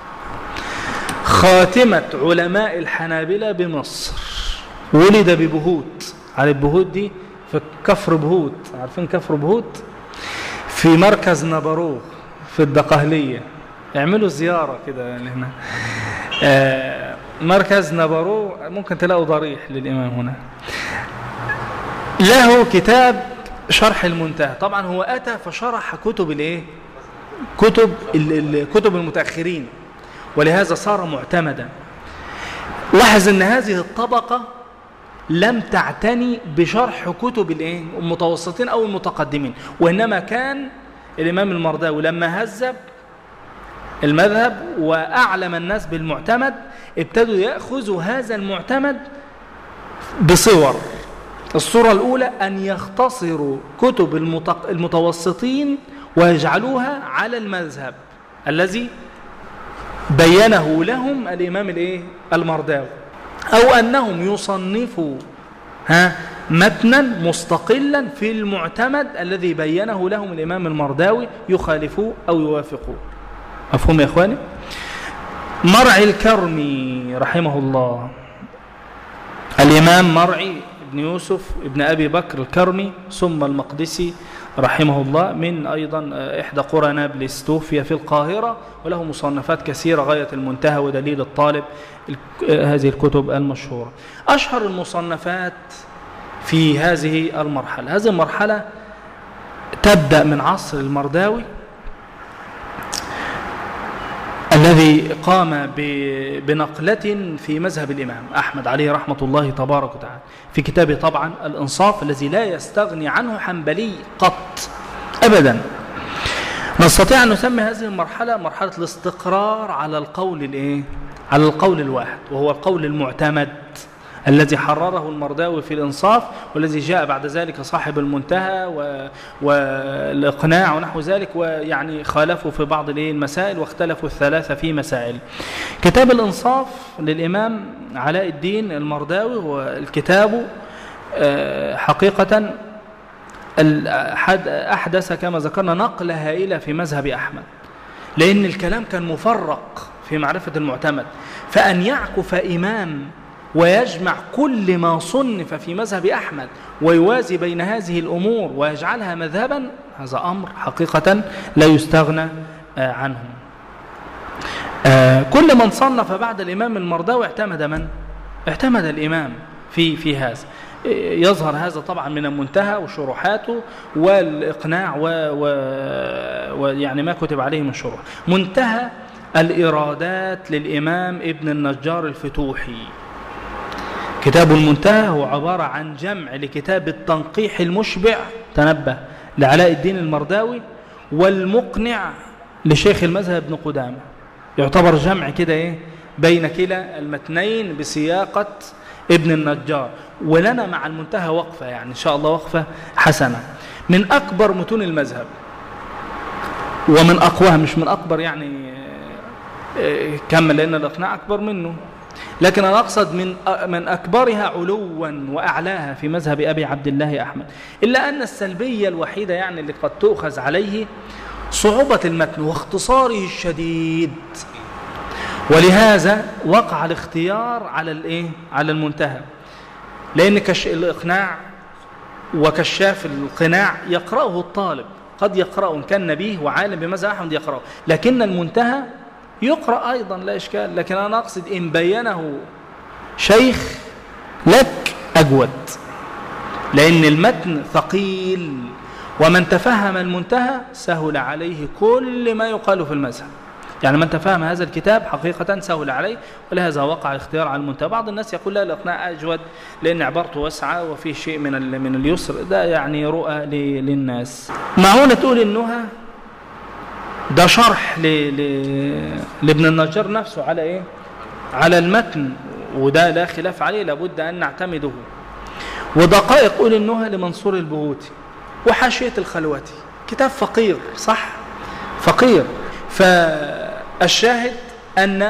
خاتمة علماء الحنابلة بمصر. ولد ببهوت، على البهوت دي في كفر بهوت، عارفين كفر بهوت؟ في مركز نبروه في الدقهلية، اعملوا زيارة كده هنا. آه مركز نبروه ممكن تلاقوا ضريح للإمام هنا. له كتاب شرح المنتهى، طبعا هو أتى فشرح كتب الايه كتب كتب المتأخرين، ولهذا صار معتمدا. لاحظ ان هذه الطبقة لم تعتني بشرح كتب الايه المتوسطين او المتقدمين، وانما كان الامام المرداوي لما هذب المذهب واعلم الناس بالمعتمد ابتدوا ياخذوا هذا المعتمد بصور. الصورة الأولى أن يختصروا كتب المتوسطين ويجعلوها على المذهب الذي بينه لهم الإمام الإيه؟ المرداوي، أو أنهم يصنفوا ها متنا مستقلا في المعتمد الذي بينه لهم الإمام المرداوي، يخالفوه أو يوافقوه. مفهوم يا إخواني؟ مرعي الكرمي رحمه الله، الإمام مرعي ابن يوسف ابن أبي بكر الكرمي ثم المقدسي رحمه الله، من أيضا إحدى قرى نابلس، توفي في القاهرة، وله مصنفات كثيرة غاية المنتهى ودليل الطالب، هذه الكتب المشهورة. أشهر المصنفات في هذه المرحلة، هذه المرحلة تبدأ من عصر المرداوي الذي قام بنقلة في مذهب الإمام أحمد عليه رحمة الله تبارك وتعالى، في كتابه طبعا الإنصاف الذي لا يستغني عنه حنبلي قط أبدا. نستطيع أن نسمي هذه المرحلة مرحلة الاستقرار على القول الإيه؟ على القول الواحد، وهو القول المعتمد الذي حرره المرداوي في الإنصاف، والذي جاء بعد ذلك صاحب المنتهى و... والإقناع ونحو ذلك، ويعني خالفوا في بعض المسائل واختلفوا الثلاثة في مسائل. كتاب الإنصاف للإمام علاء الدين المرداوي والكتاب حقيقة أحدث كما ذكرنا نقلة هائلة في مذهب أحمد، لأن الكلام كان مفرق في معرفة المعتمد، فأن يعكف إمام ويجمع كل ما صنف في مذهب أحمد ويوازي بين هذه الأمور ويجعلها مذهبا، هذا أمر حقيقة لا يستغنى عنه. كل من صنف بعد الإمام المرداوي اعتمد من؟ اعتمد الإمام في في هذا. يظهر هذا طبعا من المنتهى وشروحاته والإقناع ويعني ما كتب عليه من شروح. منتهى الإرادات للإمام ابن النجار الفتوحي، كتاب المنتهى هو عبارة عن جمع لكتاب التنقيح المشبع، تنبه، لعلاء الدين المرداوي، والمقنع لشيخ المذهب ابن قدامة. يعتبر جمع كده ايه بين كلا المتنين بسياقة ابن النجار. ولنا مع المنتهى وقفة، يعني إن شاء الله وقفة حسنة. من أكبر متون المذهب ومن أقواها، مش من أكبر يعني كمل لأن الإقناع أكبر منه، لكن أنا أقصد من من أكبرها علوا وأعلاها في مذهب أبي عبد الله أحمد. إلا أن السلبية الوحيدة يعني اللي قد تؤخذ عليه صعوبة المتن واختصاره الشديد، ولهذا وقع الاختيار على الايه على المنتهى، لأن كش الإقناع وكشاف القناع يقرأه الطالب، قد يقرأه إن كان نبيه وعالم بمذهب أحمد يقرأه، لكن المنتهى يقرأ أيضا لا إشكال. لكن أنا أقصد إن بينه شيخ لك أجود، لأن المتن ثقيل، ومن تفهم المنتهى سهل عليه كل ما يقال في المذهب. يعني من تفهم هذا الكتاب حقيقة سهل عليه، ولهذا وقع الاختيار على المنتهى. بعض الناس يقول لا الإقناع أجود لأن عبارته واسعة وفيه شيء من من اليسر، ده يعني رؤى للناس. معونة تقول إنها ده شرح ل... ل... لابن النجار نفسه على إيه؟ على المتن، وده لا خلاف عليه، لابد أن نعتمده. ودقائق قول إنها لمنصور البهوتي، وحاشية الخلوتي، كتاب فقير، صح؟ فقير. فالشاهد أن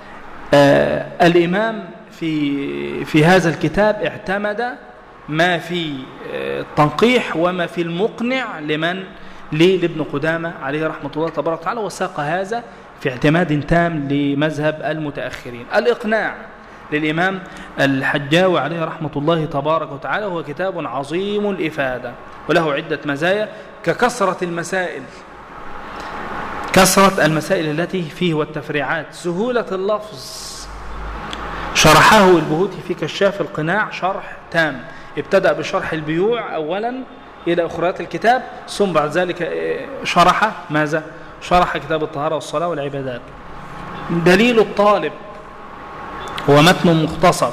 آه الإمام في في هذا الكتاب اعتمد ما في آه التنقيح وما في المقنع لمن لابن قدامة عليه رحمة الله تبارك وتعالى، وساق هذا في اعتماد تام لمذهب المتأخرين. الإقناع للإمام الحجاوي عليه رحمة الله تبارك وتعالى هو كتاب عظيم الإفادة، وله عدة مزايا ككثرة المسائل، كثرة المسائل التي فيه والتفريعات، سهولة اللفظ. شرحه البهوتي في كشاف القناع شرح تام، ابتدأ بشرح البيوع أولا إلى أخريات الكتاب، ثم بعد ذلك شرح ماذا؟ شرح كتاب الطهارة والصلاة والعبادات. دليل الطالب هو متن مختصر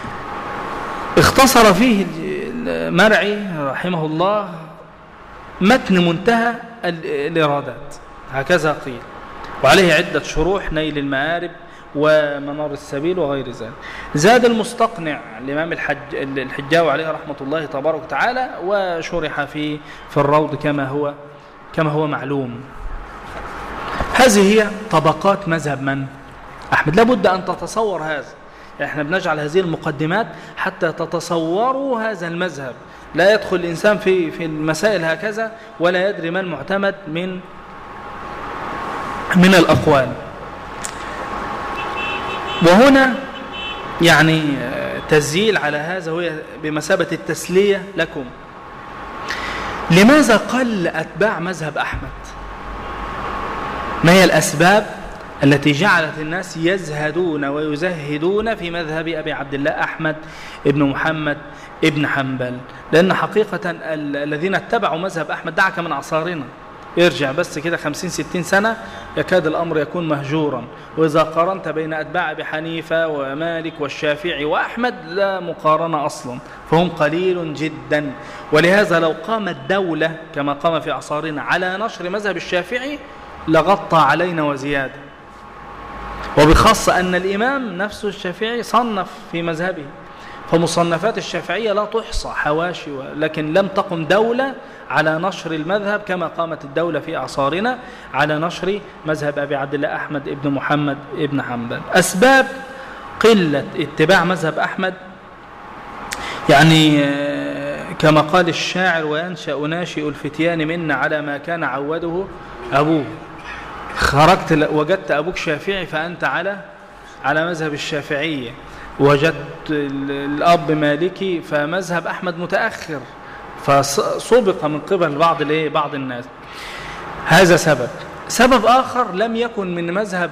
اختصر فيه المرعي رحمه الله متن منتهى الإرادات، هكذا قيل، وعليه عدة شروح، نيل المآرب ومنار السبيل وغير ذلك. زاد المستقنع الإمام الحج الحجاوي عليه رحمة الله تبارك وتعالى، وشرح في في الروض كما هو كما هو معلوم. هذه هي طبقات مذهب من؟ أحمد. لابد أن تتصور هذا، احنا بنجعل هذه المقدمات حتى تتصوروا هذا المذهب. لا يدخل الإنسان في في المسائل هكذا ولا يدري ما المعتمد من من الأقوال. وهنا يعني تسجيل على هذا هو بمثابة التسلية لكم. لماذا قل أتباع مذهب أحمد؟ ما هي الأسباب التي جعلت الناس يزهدون ويزهدون في مذهب أبي عبد الله أحمد ابن محمد ابن حنبل؟ لأن حقيقة الذين اتبعوا مذهب أحمد دعك من أعصارنا، ارجع بس كده خمسين ستين سنة يكاد الأمر يكون مهجورا. وإذا قارنت بين أتباع أبي حنيفة ومالك والشافعي وأحمد لا مقارنة أصلا، فهم قليل جدا. ولهذا لو قامت دولة كما قام في أعصارنا على نشر مذهب الشافعي لغطى علينا وزيادة. وبخاصة أن الإمام نفسه الشافعي صنف في مذهبه، فمصنفات الشافعية لا تحصى حواشي، لكن لم تقم دولة على نشر المذهب كما قامت الدولة في أعصارنا على نشر مذهب أبي عبد الله أحمد ابن محمد ابن حنبل. أسباب قلة اتباع مذهب أحمد، يعني كما قال الشاعر: وينشأ ناشئ الفتيان منا على ما كان عوده أبوه. خرجت وجدت أبوك شافعي فأنت على على مذهب الشافعية، وجدت الأب مالكي فمذهب أحمد متأخر، فسبق من قبل بعض الايه بعض الناس. هذا سبب. سبب آخر: لم يكن من مذهب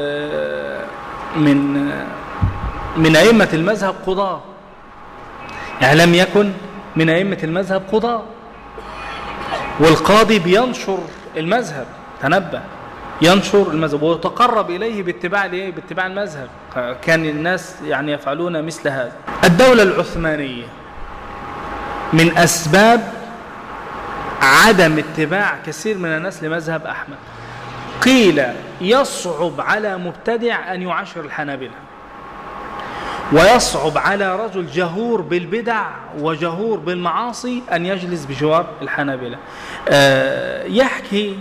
من من أئمة المذهب قضاة، يعني لم يكن من أئمة المذهب قضاة، والقاضي بينشر المذهب، تنبه، ينشر المذهب ويتقرب إليه باتباع الايه باتباع المذهب. كان الناس يعني يفعلون مثل هذا. الدولة العثمانية من أسباب عدم اتباع كثير من الناس لمذهب أحمد. قيل يصعب على مبتدع أن يعاشر الحنابلة، ويصعب على رجل جهور بالبدع وجهور بالمعاصي أن يجلس بجوار الحنابلة. يحكي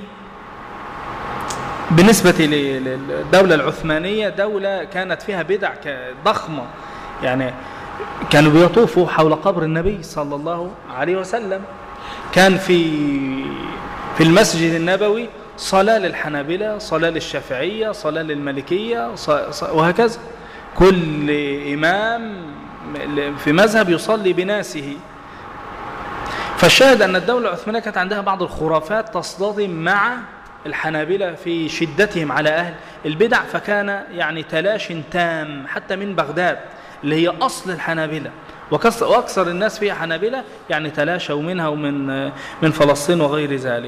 بالنسبة للدولة العثمانية، دولة كانت فيها بدع ضخمة، يعني كانوا بيطوفوا حول قبر النبي صلى الله عليه وسلم. كان في في المسجد النبوي صلاة للحنابلة، صلاة للشافعية، صلاة للمالكية، وهكذا. كل إمام في مذهب يصلي بناسه. فالشاهد أن الدولة العثمانية كانت عندها بعض الخرافات تصطدم مع الحنابلة في شدتهم على أهل البدع، فكان يعني تلاش تام حتى من بغداد اللي هي أصل الحنابلة، وأكثر الناس فيها حنابلة، يعني تلاشوا منها ومن من فلسطين وغير ذلك.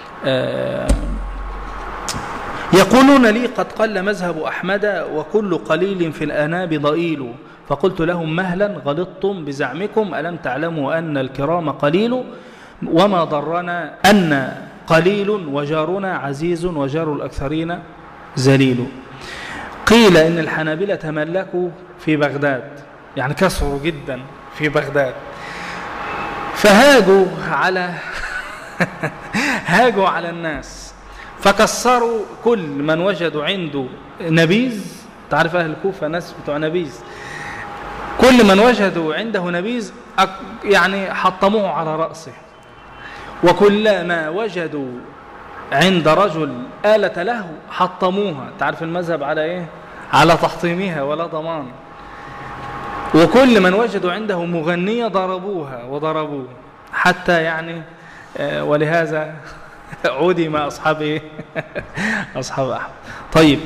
يقولون لي: قد قل مذهب أحمد وكل قليل في الأناب ضئيل. فقلت لهم: مهلا، غلطتم بزعمكم، ألم تعلموا أن الكرام قليل، وما ضرنا أن قليل وجارنا عزيز وجار الأكثرين ذليل. قيل إن الحنابلة تملكوا في بغداد، يعني كثروا جدا في بغداد، فهاجوا على هاجوا على الناس، فكسروا كل من وجدوا عنده نبيذ. تعرف أهل الكوفة ناس بتوع نبيذ، كل من وجدوا عنده نبيذ يعني حطموه على رأسه، وكلما وجدوا عند رجل آلة له حطموها. تعرف المذهب على إيه؟ على تحطيمها ولا ضمان. وكل من وجدوا عنده مغنية ضربوها وضربوه حتى يعني آه ولهذا عدم أصحاب إيه؟ أصحاب أحمد. طيب،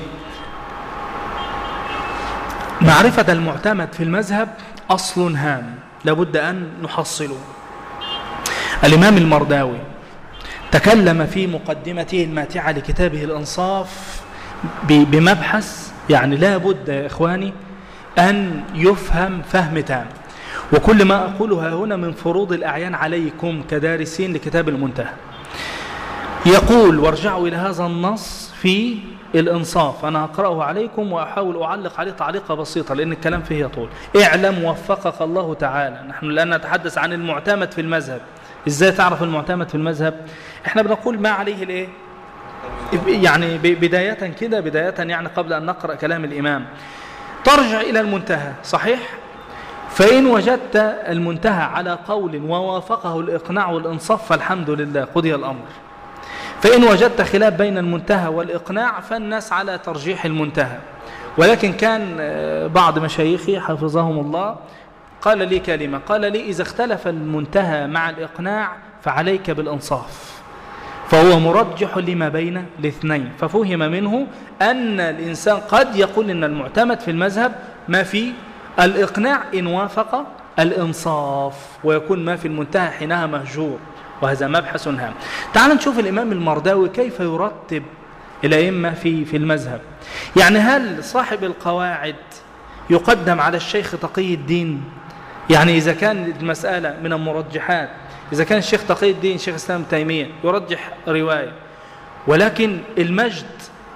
معرفة المعتمد في المذهب أصل هام لابد أن نحصله. الإمام المرداوي تكلم في مقدمته الماتعة لكتابه الإنصاف بمبحث يعني لا بد يا إخواني أن يفهم فهم تام، وكل ما أقولها هنا من فروض الأعيان عليكم كدارسين لكتاب المنتهى. يقول: وارجعوا إلى هذا النص في الإنصاف، أنا أقرأه عليكم وأحاول أعلق عليه تعليقة بسيطة لأن الكلام فيه يطول. اعلم وفقك الله تعالى. نحن الآن نتحدث عن المعتمد في المذهب. إزاي تعرف المعتمد في المذهب؟ إحنا بنقول ما عليه الإيه؟ يعني بداية كده بداية يعني قبل أن نقرأ كلام الإمام، ترجع إلى المنتهى، صحيح؟ فإن وجدت المنتهى على قول ووافقه الإقناع والإنصاف فالحمد لله، قضي الأمر. فإن وجدت خلاف بين المنتهى والإقناع فالناس على ترجيح المنتهى. ولكن كان بعض مشايخي حفظهم الله قال لي كلمة، قال لي: إذا اختلف المنتهى مع الإقناع فعليك بالإنصاف، فهو مرجح لما بين الاثنين. ففهم منه أن الإنسان قد يقول إن المعتمد في المذهب ما في الإقناع إن وافق الإنصاف، ويكون ما في المنتهى حينها مهجور، وهذا مبحث هام. تعال نشوف الإمام المرداوي كيف يرتب الأئمة في في المذهب. يعني هل صاحب القواعد يقدم على الشيخ تقي الدين؟ يعني إذا كان المسألة من المرجحات، إذا كان الشيخ تقي الدين شيخ الإسلام ابن تيمية يرجح رواية، ولكن المجد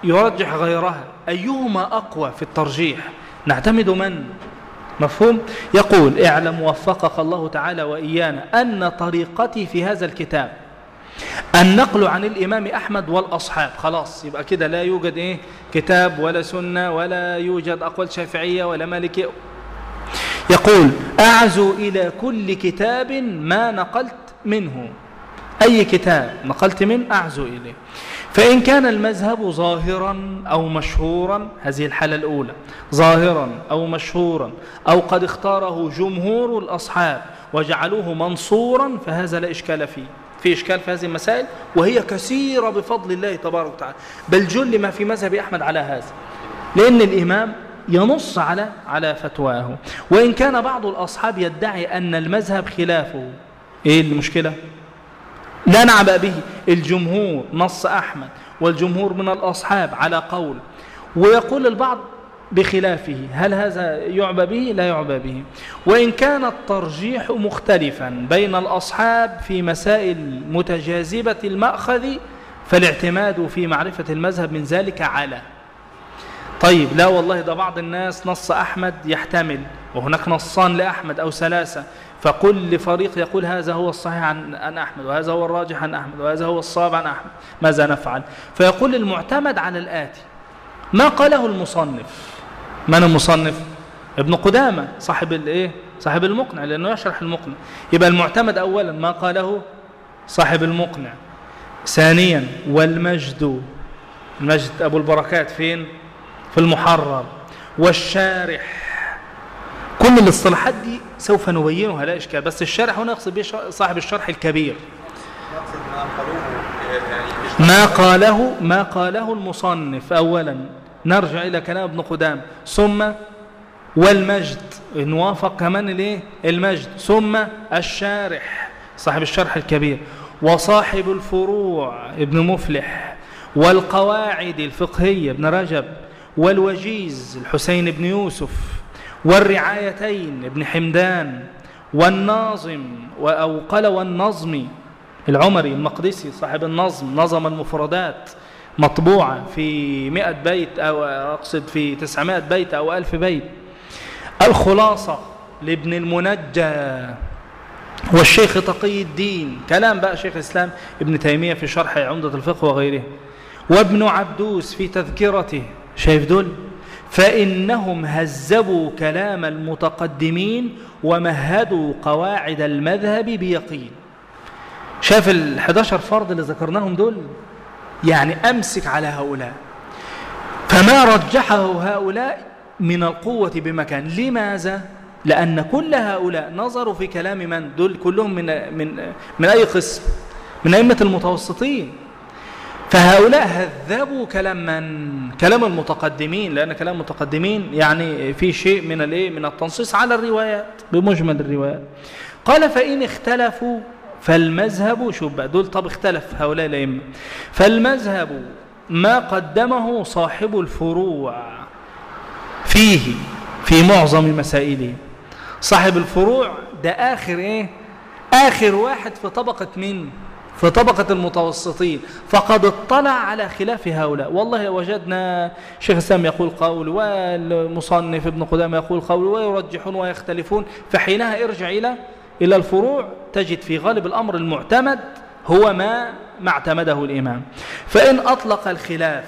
يرجح غيرها، أيهما أقوى في الترجيح؟ نعتمد من؟ مفهوم؟ يقول اعلم وفقك الله تعالى وإيانا أن طريقتي في هذا الكتاب النقل عن الإمام أحمد والأصحاب. خلاص يبقى كده لا يوجد إيه؟ كتاب ولا سنة ولا يوجد أقوال شافعية ولا مالكية. يقول أعزو إلى كل كتاب ما نقلت منه، أي كتاب نقلت منه أعزو إليه، فإن كان المذهب ظاهرا أو مشهورا، هذه الحالة الأولى، ظاهرا أو مشهورا أو قد اختاره جمهور الأصحاب وجعلوه منصورا، فهذا لا إشكال فيه. في إشكال في هذه المسائل وهي كثيرة بفضل الله تبارك وتعالى، بل جل ما في مذهب أحمد على هذا، لأن الإمام ينص على على فتواه. وإن كان بعض الأصحاب يدعي أن المذهب خلافه، إيه المشكلة؟ لا نعبأ به، الجمهور نص أحمد والجمهور من الأصحاب على قول، ويقول البعض بخلافه، هل هذا يعبأ به؟ لا يعبأ به. وإن كان الترجيح مختلفا بين الأصحاب في مسائل متجاذبة المأخذ، فالاعتماد في معرفة المذهب من ذلك على. طيب لا والله ده بعض الناس نص أحمد يحتمل، وهناك نصان لأحمد أو ثلاثة، فكل فريق يقول هذا هو الصحيح عن عن أحمد، وهذا هو الراجح عن أحمد، وهذا هو الصواب عن أحمد، ماذا نفعل؟ فيقول المعتمد على الآتي: ما قاله المصنف. من المصنف؟ ابن قدامة صاحب الايه؟ صاحب المقنع، لأنه يشرح المقنع. يبقى المعتمد أولا ما قاله صاحب المقنع. ثانيا والمجد، المجد أبو البركات فين؟ في المحرر. والشارح، كل الاصطلاحات دي سوف نبينها لا إشكال، بس الشارح هنا يقصد به صاحب الشرح الكبير. ما قاله ما قاله المصنف أولا، نرجع إلى كلام ابن قدام، ثم والمجد نوافق كمان الايه؟ المجد، ثم الشارح صاحب الشرح الكبير، وصاحب الفروع ابن مفلح، والقواعد الفقهية ابن رجب، والوجيز الحسين بن يوسف، والرعايتين ابن حمدان، والناظم أو قال والنظم العمري المقدسي صاحب النظم، نظم المفردات مطبوعة في مئة بيت أو أقصد في تسعمائة بيت أو ألف بيت. الخلاصة لابن المنجى، والشيخ تقي الدين، كلام بقى شيخ الإسلام ابن تيمية في شرح عمدة الفقه وغيره، وابن عبدوس في تذكرته. شايف دول؟ فإنهم هذبوا كلام المتقدمين ومهدوا قواعد المذهب بيقين. شاف الحداشر فرد اللي ذكرناهم دول؟ يعني أمسك على هؤلاء، فما رجحه هؤلاء من القوة بمكان. لماذا؟ لأن كل هؤلاء نظروا في كلام من؟ دول كلهم من, من, من أي قسم؟ من أئمة المتوسطين. فهؤلاء هذبوا كلام من؟ كلام المتقدمين، لأن كلام المتقدمين يعني في شيء من الايه؟ من التنصيص على الروايات بمجمل الروايات. قال فإن اختلفوا فالمذهب، شوف بقى دول، طب اختلف هؤلاء الأئمة، فالمذهب ما قدمه صاحب الفروع فيه في معظم مسائله. صاحب الفروع ده آخر إيه؟ آخر واحد في طبقة من؟ في طبقة المتوسطين، فقد اطلع على خلاف هؤلاء. والله وجدنا شيخ الإسلام يقول قول، والمصنف ابن قدامة يقول قول، ويرجحون ويختلفون. فحينها ارجع إلى إلى الفروع، تجد في غالب الأمر المعتمد هو ما ما اعتمده الإمام. فإن أطلق الخلاف،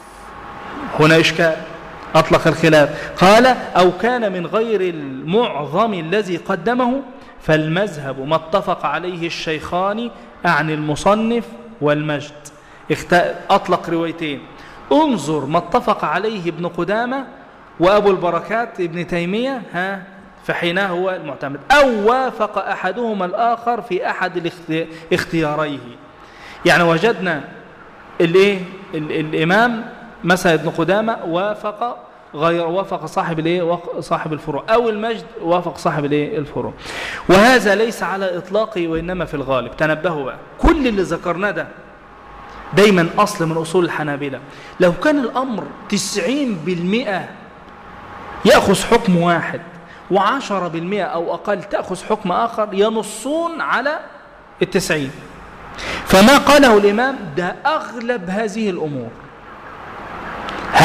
هنا إشكال، أطلق الخلاف، قال أو كان من غير المعظم الذي قدمه، فالمذهب ما اتفق عليه الشيخان عن المصنف والمجد. أطلق روايتين، انظر ما اتفق عليه ابن قدامة وأبو البركات ابن تيمية، ها فحينها هو المعتمد، أو وافق أحدهما الآخر في أحد اختياريه. يعني وجدنا الايه الإمام مثلا ابن قدامة وافق غير وافق صاحب الايه صاحب الفروع، أو المجد وافق صاحب الايه الفروع. وهذا ليس على إطلاقه وإنما في الغالب. تنبهوا بقى، كل اللي ذكرناه ده دايما أصل من أصول الحنابلة. لو كان الأمر تسعين بالمئة يأخذ حكم واحد وعشرة بالمئة أو أقل تأخذ حكم آخر، ينصون على التسعين. فما قاله الإمام ده أغلب هذه الأمور،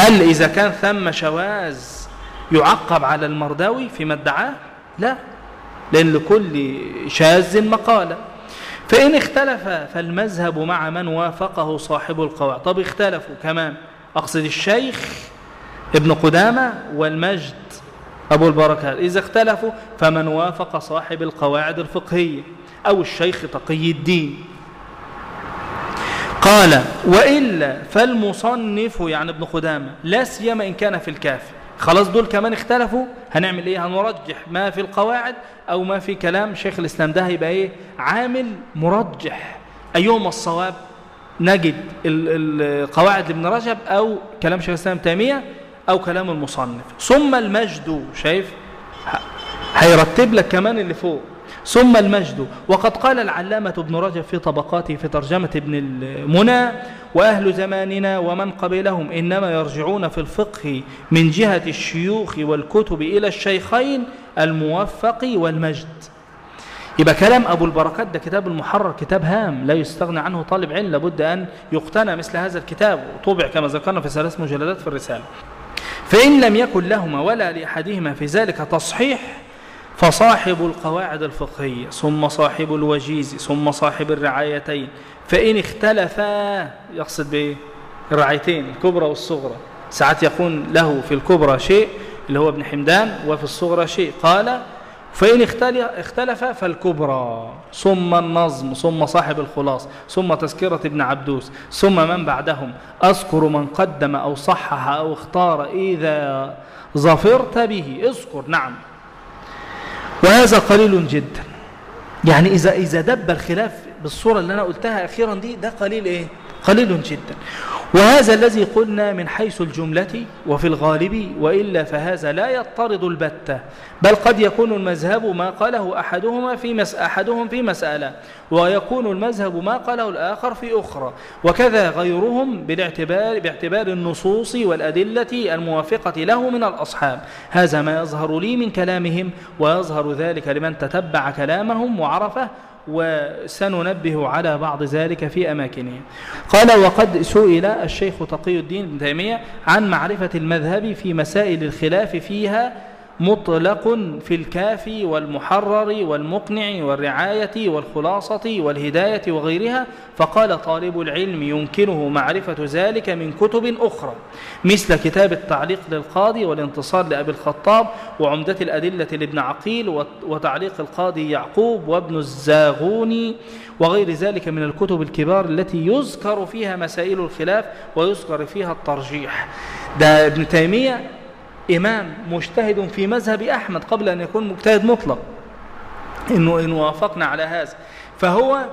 هل إذا كان ثم شواذ يعقب على المرداوي فيما ادعاه؟ لا، لأن لكل شاذ مقالة. فإن اختلف فالمذهب مع من وافقه صاحب القواعد. طب اختلفوا كمان، أقصد الشيخ ابن قدامة والمجد أبو البركات، إذا اختلفوا فمن وافق صاحب القواعد الفقهية أو الشيخ تقي الدين. قال وإلا فالمصنف يعني ابن قدامة لا سيما إن كان في الكافي. خلاص دول كمان اختلفوا، هنعمل ايه؟ هنرجح ما في القواعد او ما في كلام شيخ الاسلام. ده هيبقى ايه؟ عامل مرجح ايهما الصواب، نجد القواعد لابن رجب او كلام شيخ الاسلام تيمية او كلام المصنف. ثم المجد، شايف هيرتب لك كمان اللي فوق. ثم المجد. وقد قال العلامة ابن رجب في طبقاته في ترجمة ابن المنى: وأهل زماننا ومن قبلهم إنما يرجعون في الفقه من جهة الشيوخ والكتب إلى الشيخين الموفق والمجد. يبقى كلام أبو البركات ده كتاب المحرر، كتاب هام لا يستغنى عنه طالب علم، لابد أن يقتنى مثل هذا الكتاب، وطبع كما ذكرنا في ثلاث مجلدات في الرسالة. فإن لم يكن لهما ولا لأحدهما في ذلك تصحيح فصاحب القواعد الفقهية ثم صاحب الوجيز ثم صاحب الرعايتين. فإن اختلفا، يقصد بإيه؟ الرعايتين الكبرى والصغرى. ساعات يكون له في الكبرى شيء اللي هو ابن حمدان وفي الصغرى شيء. قال فإن اختلف فالكبرى ثم النظم ثم صاحب الخلاص ثم تذكرة ابن عبدوس ثم من بعدهم. أذكر من قدم أو صحح أو اختار إذا ظفرت به. اذكر، نعم، وهذا قليل جدا. يعني إذا إذا دب الخلاف بالصورة اللي أنا قلتها أخيرا دي، ده قليل إيه؟ قليل جدا. وهذا الذي قلنا من حيث الجملة وفي الغالب، وإلا فهذا لا يضطرد البتة، بل قد يكون المذهب ما قاله أحدهما في مس أحدهم في مسألة، ويكون المذهب ما قاله الآخر في أخرى، وكذا غيرهم بالاعتبار باعتبار النصوص والأدلة الموافقة له من الأصحاب. هذا ما يظهر لي من كلامهم، ويظهر ذلك لمن تتبع كلامهم وعرفه، وسننبه على بعض ذلك في أماكنه. قال وقد سئل الشيخ تقي الدين ابن تيمية عن معرفة المذهب في مسائل الخلاف فيها مطلق في الكافي والمحرر والمقنع والرعاية والخلاصة والهداية وغيرها، فقال طالب العلم يمكنه معرفة ذلك من كتب أخرى مثل كتاب التعليق للقاضي والانتصار لأبي الخطاب وعمدة الأدلة لابن عقيل وتعليق القاضي يعقوب وابن الزاغوني وغير ذلك من الكتب الكبار التي يذكر فيها مسائل الخلاف ويذكر فيها الترجيح. ده ابن تيمية إمام مجتهد في مذهب أحمد قبل أن يكون مجتهد مطلق، إنه إن وافقنا على هذا فهو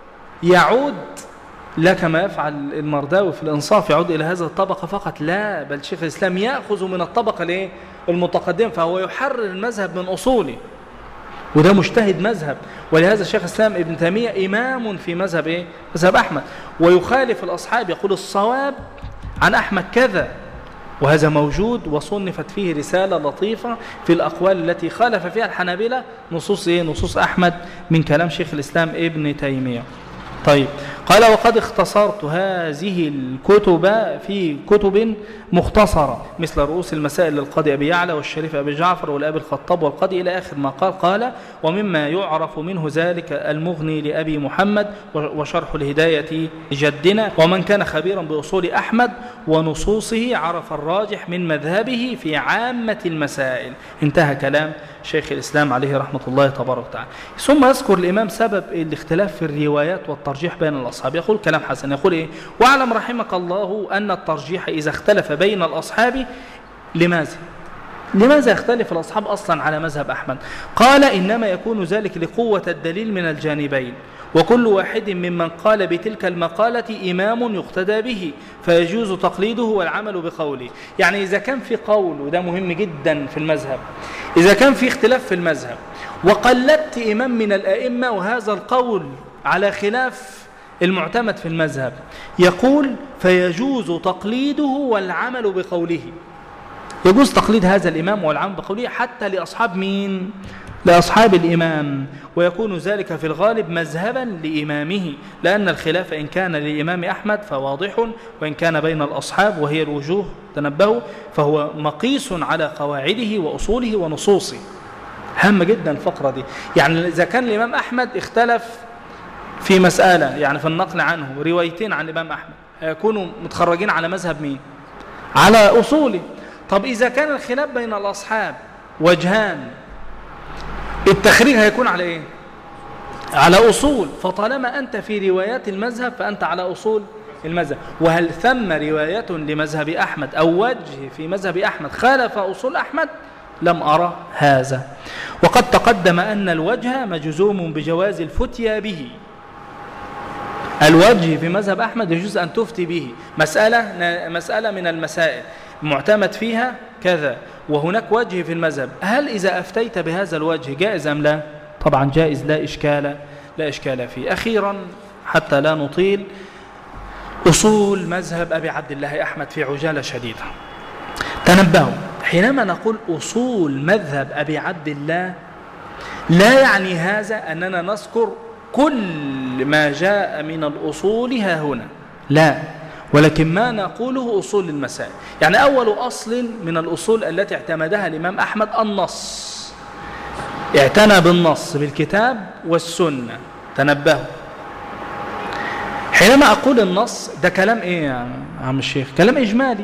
يعود لك ما يفعل المرداوي في الإنصاف، يعود إلى هذه الطبقة فقط. لا، بل شيخ الإسلام يأخذ من الطبقة المتقدمة، فهو يحرر المذهب من أصوله، وده مجتهد مذهب. ولهذا الشيخ الإسلام ابن تيمية إمام في مذهب إيه؟ مذهب أحمد، ويخالف الأصحاب، يقول الصواب عن أحمد كذا، وهذا موجود، وصنفت فيه رسالة لطيفة في الأقوال التي خالف فيها الحنابلة نصوص إيه؟ نصوص أحمد من كلام شيخ الإسلام ابن تيمية. طيب، قال وقد اختصرت هذه الكتب في كتب مختصرة مثل رؤوس المسائل للقاضي أبي يعلى والشريف أبي جعفر والأبي الخطاب والقاضي إلى آخر ما قال. قال ومما يعرف منه ذلك المغني لأبي محمد وشرح الهداية جدنا، ومن كان خبيرا بأصول أحمد ونصوصه عرف الراجح من مذهبه في عامة المسائل. انتهى كلام شيخ الإسلام عليه رحمة الله تبارك وتعالى. ثم يذكر الإمام سبب الاختلاف في الروايات والترجيح بين الأصحاب. يقول كلام حسن، يقول إيه؟ واعلم رحمك الله أن الترجيح إذا اختلف بين الأصحاب لماذا؟ لماذا يختلف الأصحاب أصلا على مذهب أحمد؟ قال إنما يكون ذلك لقوة الدليل من الجانبين، وكل واحد ممن قال بتلك المقالة إمام يقتدى به فيجوز تقليده والعمل بقوله. يعني إذا كان في قول، وده مهم جدا في المذهب، إذا كان في اختلاف في المذهب وقلدت إمام من الأئمة وهذا القول على خلاف المعتمد في المذهب، يقول فيجوز تقليده والعمل بقوله. يجوز تقليد هذا الإمام والعمل بقوله حتى لأصحاب مين؟ لأصحاب الإمام، ويكون ذلك في الغالب مذهبا لإمامه، لأن الخلاف إن كان للإمام أحمد فواضح، وإن كان بين الأصحاب وهي الوجوه تنبهوا فهو مقيس على قواعده وأصوله ونصوصه. هام جدا الفقرة دي. يعني إذا كان الإمام أحمد اختلف في مسألة، يعني في النقل عنه روايتين عن الإمام أحمد، هيكونوا متخرجين على مذهب مين؟ على أصوله. طب إذا كان الخلاف بين الأصحاب وجهان، التخريج هيكون على إيه؟ على أصول. فطالما أنت في روايات المذهب فأنت على أصول المذهب. وهل ثم رواية لمذهب أحمد أو وجه في مذهب أحمد خالف أصول أحمد؟ لم أرى هذا. وقد تقدم أن الوجه مجزوم بجواز الفتيا به. الوجه في مذهب أحمد يجوز أن تفتي به، مسألة مسألة من المسائل معتمد فيها كذا، وهناك وجه في المذهب، هل إذا أفتيت بهذا الوجه جائز أم لا؟ طبعا جائز، لا إشكال لا إشكال فيه. أخيرا حتى لا نطيل، أصول مذهب أبي عبد الله أحمد في عجالة شديدة. تنبهوا، حينما نقول أصول مذهب أبي عبد الله لا يعني هذا أننا نذكر كل ما جاء من الأصول ها هنا، لا، ولكن ما نقوله أصول المسائل. يعني أول أصل من الأصول التي اعتمدها الإمام أحمد النص، اعتنى بالنص بالكتاب والسنة. تنبهوا، حينما أقول النص ده كلام إيه يا عم الشيخ؟ كلام إجمالي.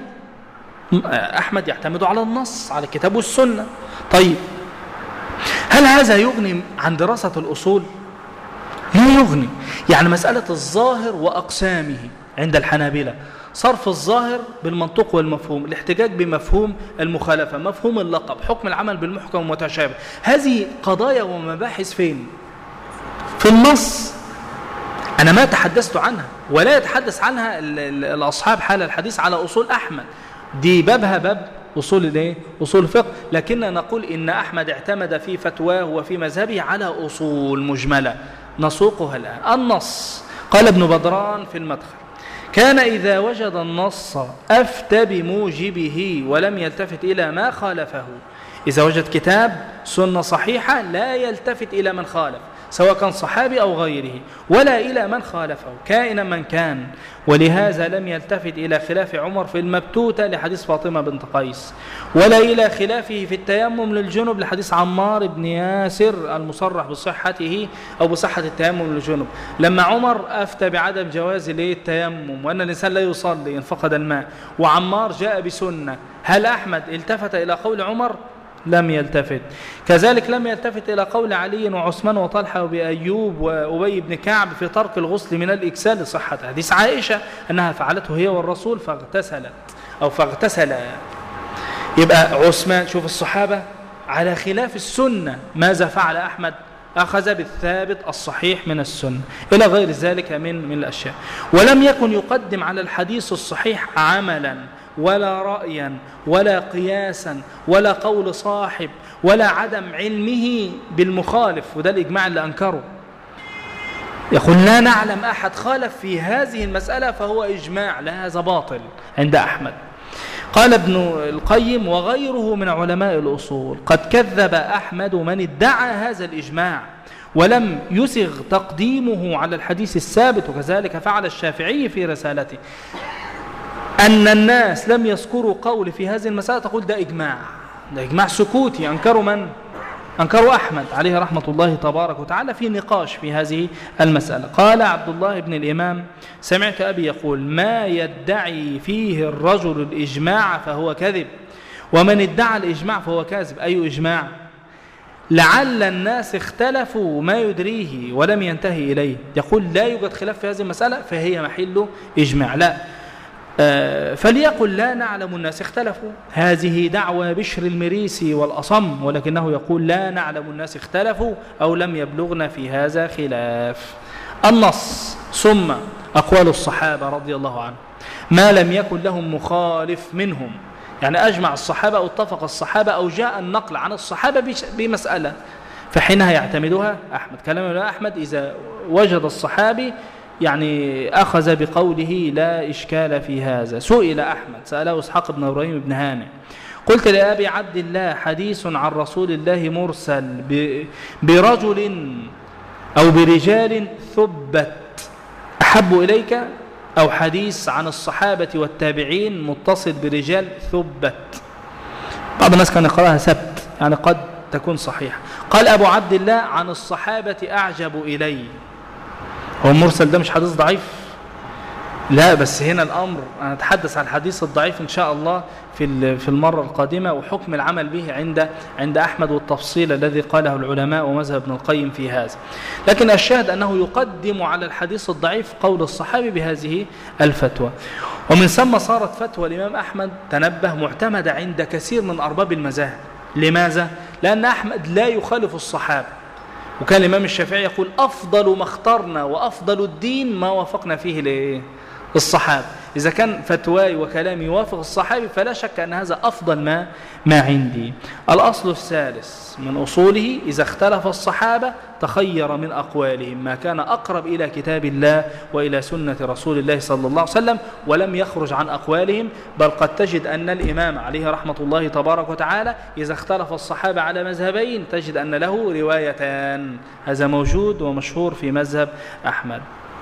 أحمد يعتمد على النص، على الكتاب والسنة. طيب هل هذا يغني عن دراسة الأصول؟ لا يغني. يعني مسألة الظاهر وأقسامه عند الحنابلة، صرف الظاهر بالمنطق والمفهوم، الاحتجاج بمفهوم المخالفة، مفهوم اللقب، حكم العمل بالمحكم والمتشابه، هذه قضايا ومباحث فين؟ في النص. أنا ما تحدثت عنها ولا يتحدث عنها الأصحاب حال الحديث على أصول أحمد، دي بابها باب أصول الايه؟ أصول الفقه. لكننا نقول إن أحمد اعتمد في فتواه وفي مذهبه على أصول مجملة نسوقها الآن. النص، قال ابن بدران في المدخل: كان إذا وجد النص أفتى بموجبه ولم يلتفت إلى ما خالفه. إذا وجد كتاب سنة صحيحة لا يلتفت إلى من خالف، سواء كان صحابي أو غيره، ولا إلى من خالفه كائنا من كان. ولهذا لم يلتفت إلى خلاف عمر في المبتوتة لحديث فاطمة بنت قيس، ولا إلى خلافه في التيمم للجنب لحديث عمار بن ياسر المصرح بصحته أو بصحة التيمم للجنب. لما عمر أفتى بعدم جواز التيمم وأن الإنسان لا يصلي إن فقد الماء، وعمار جاء بسنة، هل أحمد التفت إلى قول عمر؟ لم يلتفت. كذلك لم يلتفت إلى قول علي وعثمان وطلحة وبأيوب وأبي بن كعب في ترك الغسل من الإكسال لصحة حديث عائشة أنها فعلته هي والرسول فاغتسلت أو فاغتسل. يبقى عثمان، شوف الصحابة على خلاف السنة، ماذا فعل أحمد؟ أخذ بالثابت الصحيح من السنة إلى غير ذلك من من الأشياء. ولم يكن يقدم على الحديث الصحيح عملا ولا رأيا ولا قياسا ولا قول صاحب ولا عدم علمه بالمخالف، وده الإجماع اللي أنكره. يقول لا نعلم أحد خالف في هذه المسألة فهو إجماع، لا، هذا باطل عند أحمد. قال ابن القيم وغيره من علماء الأصول: قد كذب أحمد من ادعى هذا الإجماع ولم يسغ تقديمه على الحديث الثابت، وكذلك فعل الشافعي في رسالته. أن الناس لم يذكروا قول في هذه المسألة تقول ده إجماع، ده إجماع سكوتي. أنكروا من؟ أنكروا أحمد عليه رحمة الله تبارك وتعالى في نقاش في هذه المسألة. قال عبد الله بن الإمام: سمعت أبي يقول: ما يدعي فيه الرجل الإجماع فهو كذب، ومن ادعى الإجماع فهو كاذب. أي إجماع؟ لعل الناس اختلفوا ما يدريه ولم ينتهي إليه. يقول لا يوجد خلاف في هذه المسألة فهي محل إجماع. لا، آه فليقل لا نعلم الناس اختلفوا، هذه دعوى بشر المريسي والأصم، ولكنه يقول لا نعلم الناس اختلفوا أو لم يبلغنا في هذا خلاف. النص ثم أقوال الصحابة رضي الله عنهم ما لم يكن لهم مخالف منهم، يعني أجمع الصحابة أو اتفق الصحابة أو جاء النقل عن الصحابة بمسألة فحينها يعتمدها أحمد. كلام أحمد إذا وجد الصحابي يعني أخذ بقوله لا إشكال في هذا. سئل أحمد، سأله إسحاق بن إبراهيم بن هانئ: قلت لأبي عبد الله حديث عن رسول الله مرسل برجل أو برجال ثبت أحب إليك، أو حديث عن الصحابة والتابعين متصل برجال ثبت؟ بعض الناس كان يقرأها ثبت، يعني قد تكون صحيحة. قال أبو عبد الله عن الصحابة أعجب إلي. هو المرسل ده مش حديث ضعيف؟ لا، بس هنا الأمر أنا أتحدث عن الحديث الضعيف إن شاء الله في في المرة القادمة، وحكم العمل به عند عند أحمد والتفصيل الذي قاله العلماء ومذهب ابن القيم في هذا. لكن الشاهد أنه يقدم على الحديث الضعيف قول الصحابي بهذه الفتوى، ومن ثم صارت فتوى الإمام أحمد تنبه معتمدة عند كثير من أرباب المذاهب. لماذا؟ لأن أحمد لا يخالف الصحابة، وكان الإمام الشافعي يقول أفضل ما اخترنا وأفضل الدين ما وافقنا فيه لإيه؟ الصحابة. إذا كان فتواي وكلامي يوافق الصحابي فلا شك أن هذا أفضل ما ما عندي. الأصل الثالث من أصوله إذا اختلف الصحابة تخير من أقوالهم ما كان أقرب إلى كتاب الله وإلى سنة رسول الله صلى الله عليه وسلم، ولم يخرج عن أقوالهم. بل قد تجد أن الإمام عليه رحمة الله تبارك وتعالى إذا اختلف الصحابة على مذهبين تجد أن له روايتان. هذا موجود ومشهور في مذهب أحمد.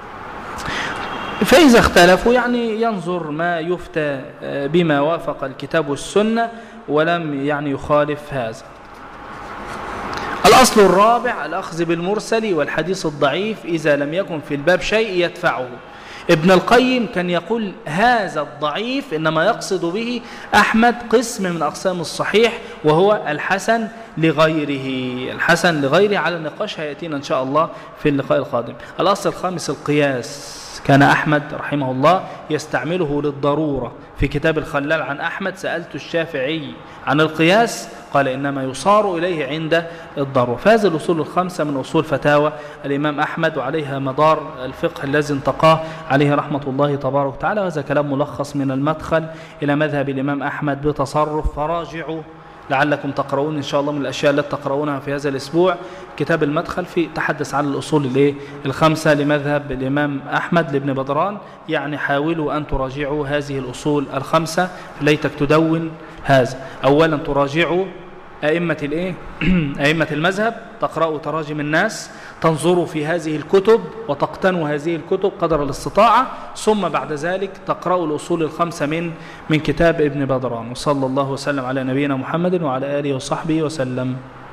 فإذا اختلفوا يعني ينظر ما يفتى بما وافق الكتاب والسنة ولم يعني يخالف هذا. الأصل الرابع الأخذ بالمرسل والحديث الضعيف إذا لم يكن في الباب شيء يدفعه. ابن القيم كان يقول هذا الضعيف إنما يقصد به أحمد قسم من أقسام الصحيح وهو الحسن لغيره. الحسن لغيره على النقاش هيأتينا إن شاء الله في اللقاء القادم. الأصل الخامس القياس. كان أحمد رحمه الله يستعمله للضرورة. في كتاب الخلال عن أحمد سألت الشافعي عن القياس قال إنما يصار إليه عند الضرورة. فهذه الأصول الخمسة من أصول فتاوى الإمام أحمد، وعليها مدار الفقه الذي انتقاه عليه رحمة الله تبارك وتعالى. وهذا كلام ملخص من المدخل إلى مذهب الإمام أحمد بتصرف، فراجعوا لعلكم تقرؤون إن شاء الله من الأشياء التي تقرؤونها في هذا الأسبوع كتاب المدخل في تحدث عن الأصول الخمسة لمذهب الإمام أحمد لابن بدران. يعني حاولوا أن تراجعوا هذه الأصول الخمسة، ليتك تدون هذا. أولا تراجعوا أئمة الإيه؟ أئمة المذهب، تقرأوا تراجم الناس، تنظروا في هذه الكتب وتقتنوا هذه الكتب قدر الاستطاعة، ثم بعد ذلك تقرأوا الأصول الخمسة من من كتاب ابن بدران. وصلى الله وسلم على نبينا محمد وعلى آله وصحبه وسلم.